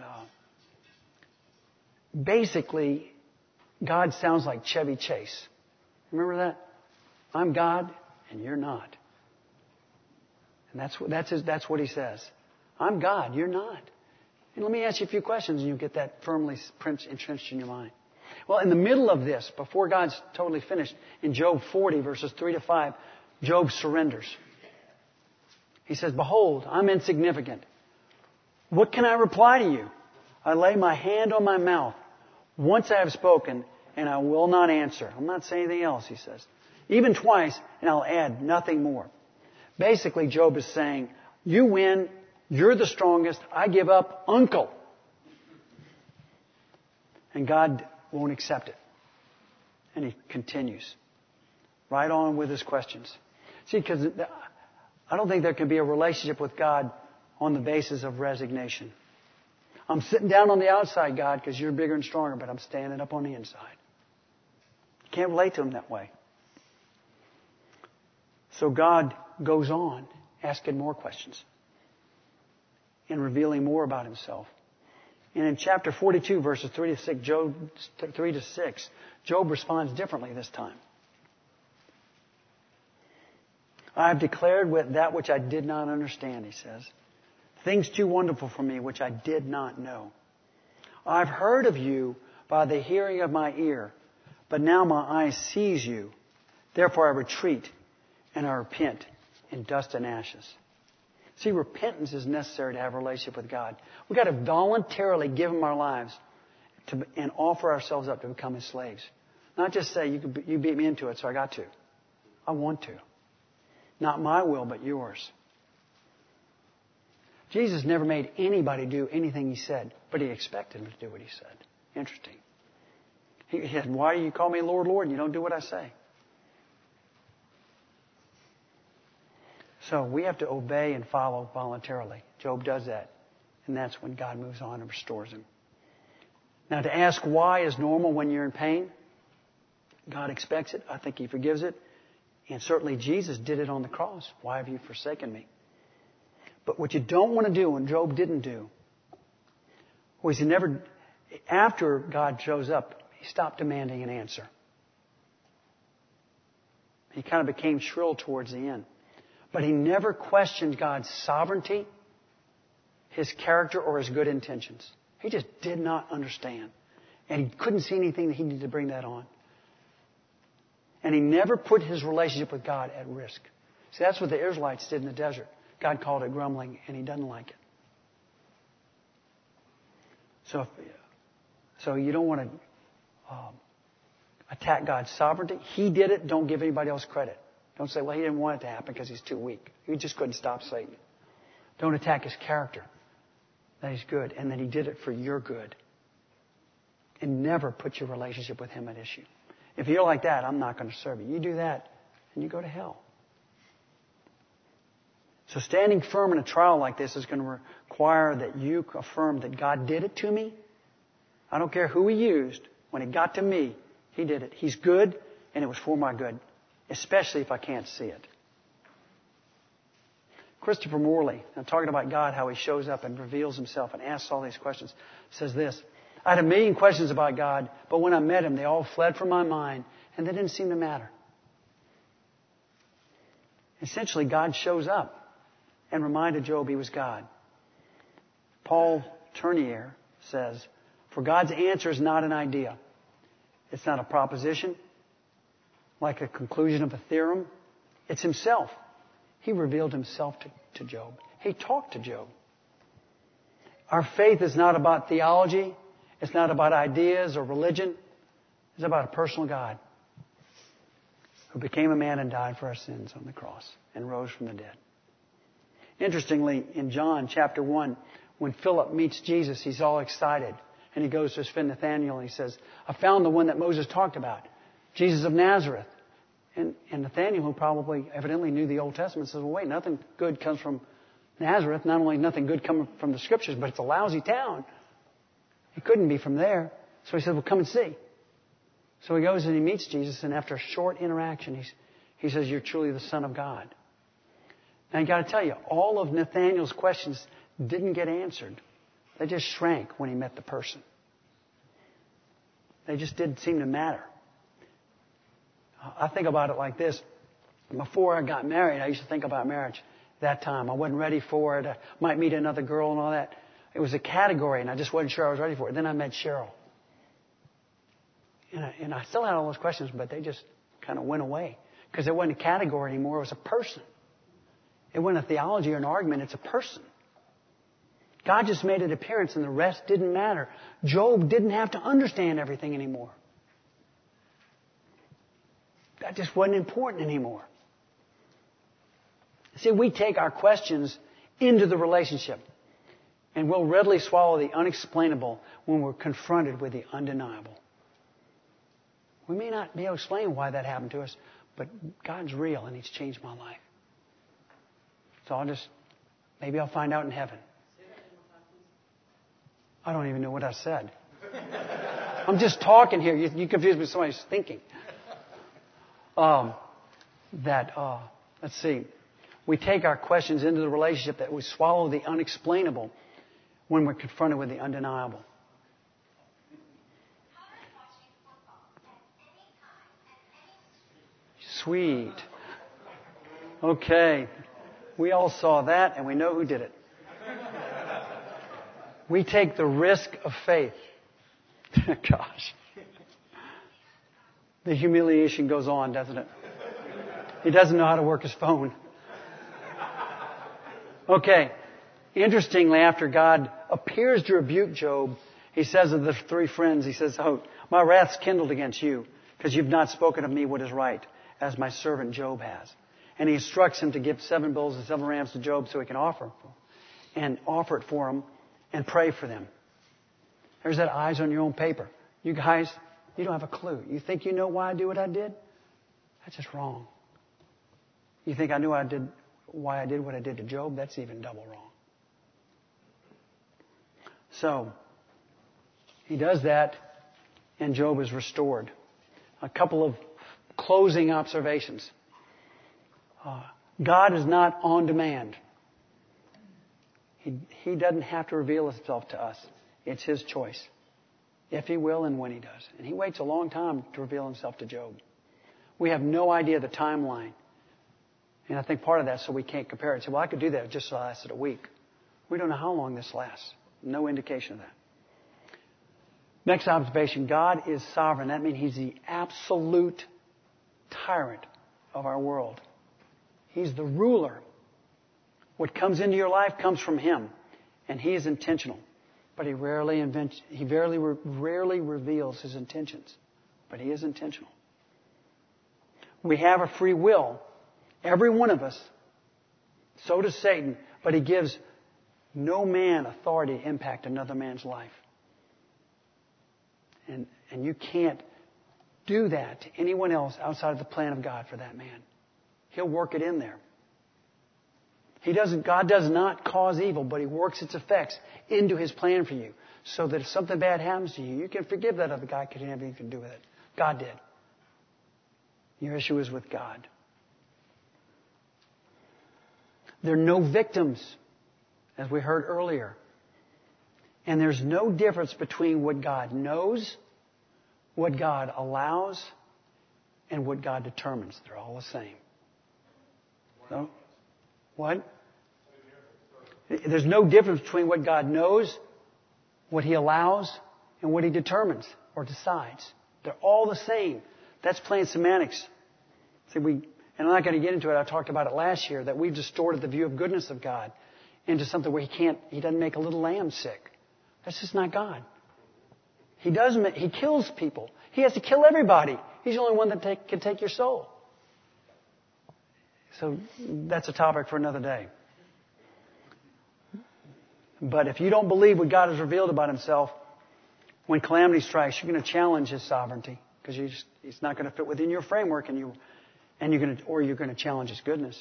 basically, God sounds like Chevy Chase. Remember that? I'm God and you're not. And that's what he says. I'm God, you're not. And let me ask you a few questions and you'll get that firmly entrenched in your mind. Well, in the middle of this, before God's totally finished, in Job 40, verses 3 to 5, Job surrenders. He says, behold, I'm insignificant. What can I reply to you? I lay my hand on my mouth. Once I have spoken, and I will not answer. I'm not saying anything else, he says. Even twice, and I'll add nothing more. Basically, Job is saying, you win, you're the strongest, I give up, uncle. And God won't accept it. And he continues. Right on with his questions. See, because I don't think there can be a relationship with God on the basis of resignation. I'm sitting down on the outside, God, because you're bigger and stronger, but I'm standing up on the inside. Can't relate to Him that way. So God goes on asking more questions and revealing more about himself. And in chapter 42, verses 3 to 6, Job responds differently this time. I have declared with that which I did not understand, he says. Things too wonderful for me which I did not know. I've heard of you by the hearing of my ear, but now my eye sees you. Therefore I retreat and I repent in dust and ashes. See, repentance is necessary to have a relationship with God. We've got to voluntarily give Him our lives and offer ourselves up to become His slaves. Not just say, you beat me into it, so I got to. I want to. Not my will, but yours. Jesus never made anybody do anything He said, but He expected them to do what He said. Interesting. He said, why do you call me Lord, Lord, and you don't do what I say? So we have to obey and follow voluntarily. Job does that. And that's when God moves on and restores him. Now, to ask why is normal when you're in pain. God expects it. I think He forgives it. And certainly Jesus did it on the cross. Why have you forsaken me? But what you don't want to do, and Job didn't do, was after God shows up, he stopped demanding an answer. He kind of became shrill towards the end. But he never questioned God's sovereignty, His character, or His good intentions. He just did not understand. And he couldn't see anything that he needed to bring that on. And he never put his relationship with God at risk. See, that's what the Israelites did in the desert. God called it grumbling, and He doesn't like it. So you don't want to attack God's sovereignty. He did it. Don't give anybody else credit. Don't say, well, He didn't want it to happen because He's too weak. He just couldn't stop Satan. Don't attack His character. That He's good and that He did it for your good. And never put your relationship with Him at issue. If you're like that, I'm not going to serve you. You do that and you go to hell. So standing firm in a trial like this is going to require that you affirm that God did it to me. I don't care who He used. When it got to me, He did it. He's good and it was for my good. Especially if I can't see it. Christopher Morley, I'm talking about God, how He shows up and reveals Himself and asks all these questions, says this: I had a million questions about God, but when I met Him, they all fled from my mind, and they didn't seem to matter. Essentially, God shows up and reminded Job He was God. Paul Tournier says, for God's answer is not an idea. It's not a proposition, like a conclusion of a theorem. It's Himself. He revealed Himself to Job. He talked to Job. Our faith is not about theology. It's not about ideas or religion. It's about a personal God who became a man and died for our sins on the cross and rose from the dead. Interestingly, in John chapter 1, when Philip meets Jesus, he's all excited. And he goes to his friend Nathanael and he says, I found the one that Moses talked about, Jesus of Nazareth. And Nathanael, who probably evidently knew the Old Testament, says, well, wait, nothing good comes from Nazareth. Not only nothing good coming from the Scriptures, but it's a lousy town. It couldn't be from there. So he said, well, come and see. So he goes and he meets Jesus, and after a short interaction, he says, you're truly the Son of God. Now, you got to tell you, all of Nathanael's questions didn't get answered. They just shrank when he met the person. They just didn't seem to matter. I think about it like this. Before I got married, I used to think about marriage that time. I wasn't ready for it. I might meet another girl and all that. It was a category, and I just wasn't sure I was ready for it. Then I met Cheryl. And I still had all those questions, but they just kind of went away. Because it wasn't a category anymore. It was a person. It wasn't a theology or an argument. It's a person. God just made an appearance, and the rest didn't matter. Job didn't have to understand everything anymore. That just wasn't important anymore. See, we take our questions into the relationship. And we'll readily swallow the unexplainable when we're confronted with the undeniable. We may not be able to explain why that happened to us, but God's real and He's changed my life. So maybe I'll find out in heaven. I don't even know what I said. I'm just talking here. You confuse me with somebody's thinking. Let's see. We take our questions into the relationship that we swallow the unexplainable when we're confronted with the undeniable. Sweet. Okay. We all saw that and we know who did it. We take the risk of faith. Gosh. The humiliation goes on, doesn't it? He doesn't know how to work his phone. Okay. Interestingly, after God appears to rebuke Job, he says of the three friends, he says, "Oh, my wrath's kindled against you because you've not spoken of me what is right, as my servant Job has." And he instructs him to give 7 bulls and 7 rams to Job so he can offer it for him and pray for them. There's that eyes on your own paper. You guys, you don't have a clue. You think you know why I do what I did? That's just wrong. You think I knew why I did what I did to Job? That's even double wrong. So, he does that, and Job is restored. A couple of closing observations. God is not on demand. He doesn't have to reveal himself to us. It's his choice. If he will and when he does. And he waits a long time to reveal himself to Job. We have no idea the timeline. And I think part of that so we can't compare it. Say, well, I could do that. It just lasted a week. We don't know how long this lasts. No indication of that. Next observation, God is sovereign. That means he's the absolute tyrant of our world. He's the ruler. What comes into your life comes from him. And he is intentional. But he rarely reveals his intentions. But he is intentional. We have a free will. Every one of us. So does Satan. But he gives no man authority to impact another man's life. And you can't do that to anyone else outside of the plan of God for that man. He'll work it in there. God does not cause evil, but he works its effects into his plan for you. So that if something bad happens to you, you can forgive that other guy because he didn't have anything to do with it. God did. Your issue is with God. There are no victims, as we heard earlier. And there's no difference between what God knows, what God allows, and what God determines. They're all the same. No? What? There's no difference between what God knows, what he allows, and what he determines or decides. They're all the same. That's plain semantics. See, and I'm not going to get into it. I talked about it last year, that we've distorted the view of goodness of God into something where he doesn't make a little lamb sick. That's just not God. He kills people. He has to kill everybody. He's the only one that can take your soul. So that's a topic for another day. But if you don't believe what God has revealed about himself, when calamity strikes, you're going to challenge his sovereignty because it's not going to fit within your framework, and you're going to challenge his goodness.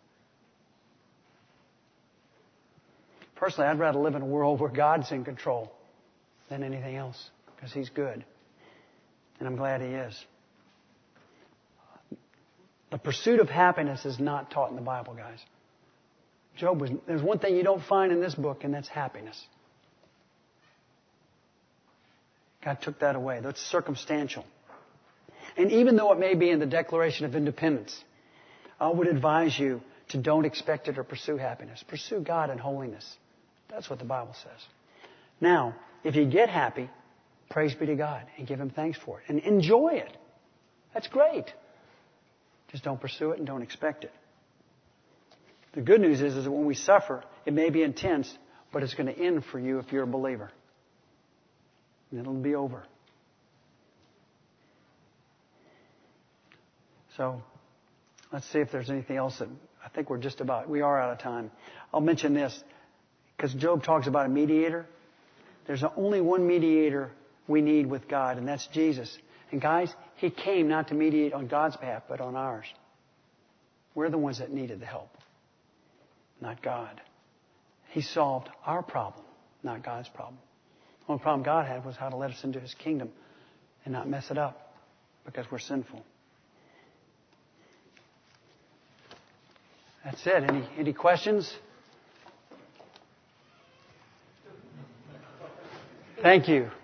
Personally, I'd rather live in a world where God's in control than anything else because he's good. And I'm glad he is. The pursuit of happiness is not taught in the Bible, guys. There's one thing you don't find in this book, and that's happiness. God took that away. That's circumstantial. And even though it may be in the Declaration of Independence, I would advise you to don't expect it or pursue happiness. Pursue God and holiness. That's what the Bible says. Now, if you get happy, praise be to God and give him thanks for it. And enjoy it. That's great. Just don't pursue it and don't expect it. The good news is that when we suffer, it may be intense, but it's going to end for you if you're a believer. And it'll be over. So, let's see if there's anything else that I think we are out of time. I'll mention this, because Job talks about a mediator. There's only one mediator we need with God, and that's Jesus. And guys, he came not to mediate on God's behalf, but on ours. We're the ones that needed the help, not God. He solved our problem, not God's problem. The only problem God had was how to let us into his kingdom and not mess it up because we're sinful. That's it. Any questions? Thank you.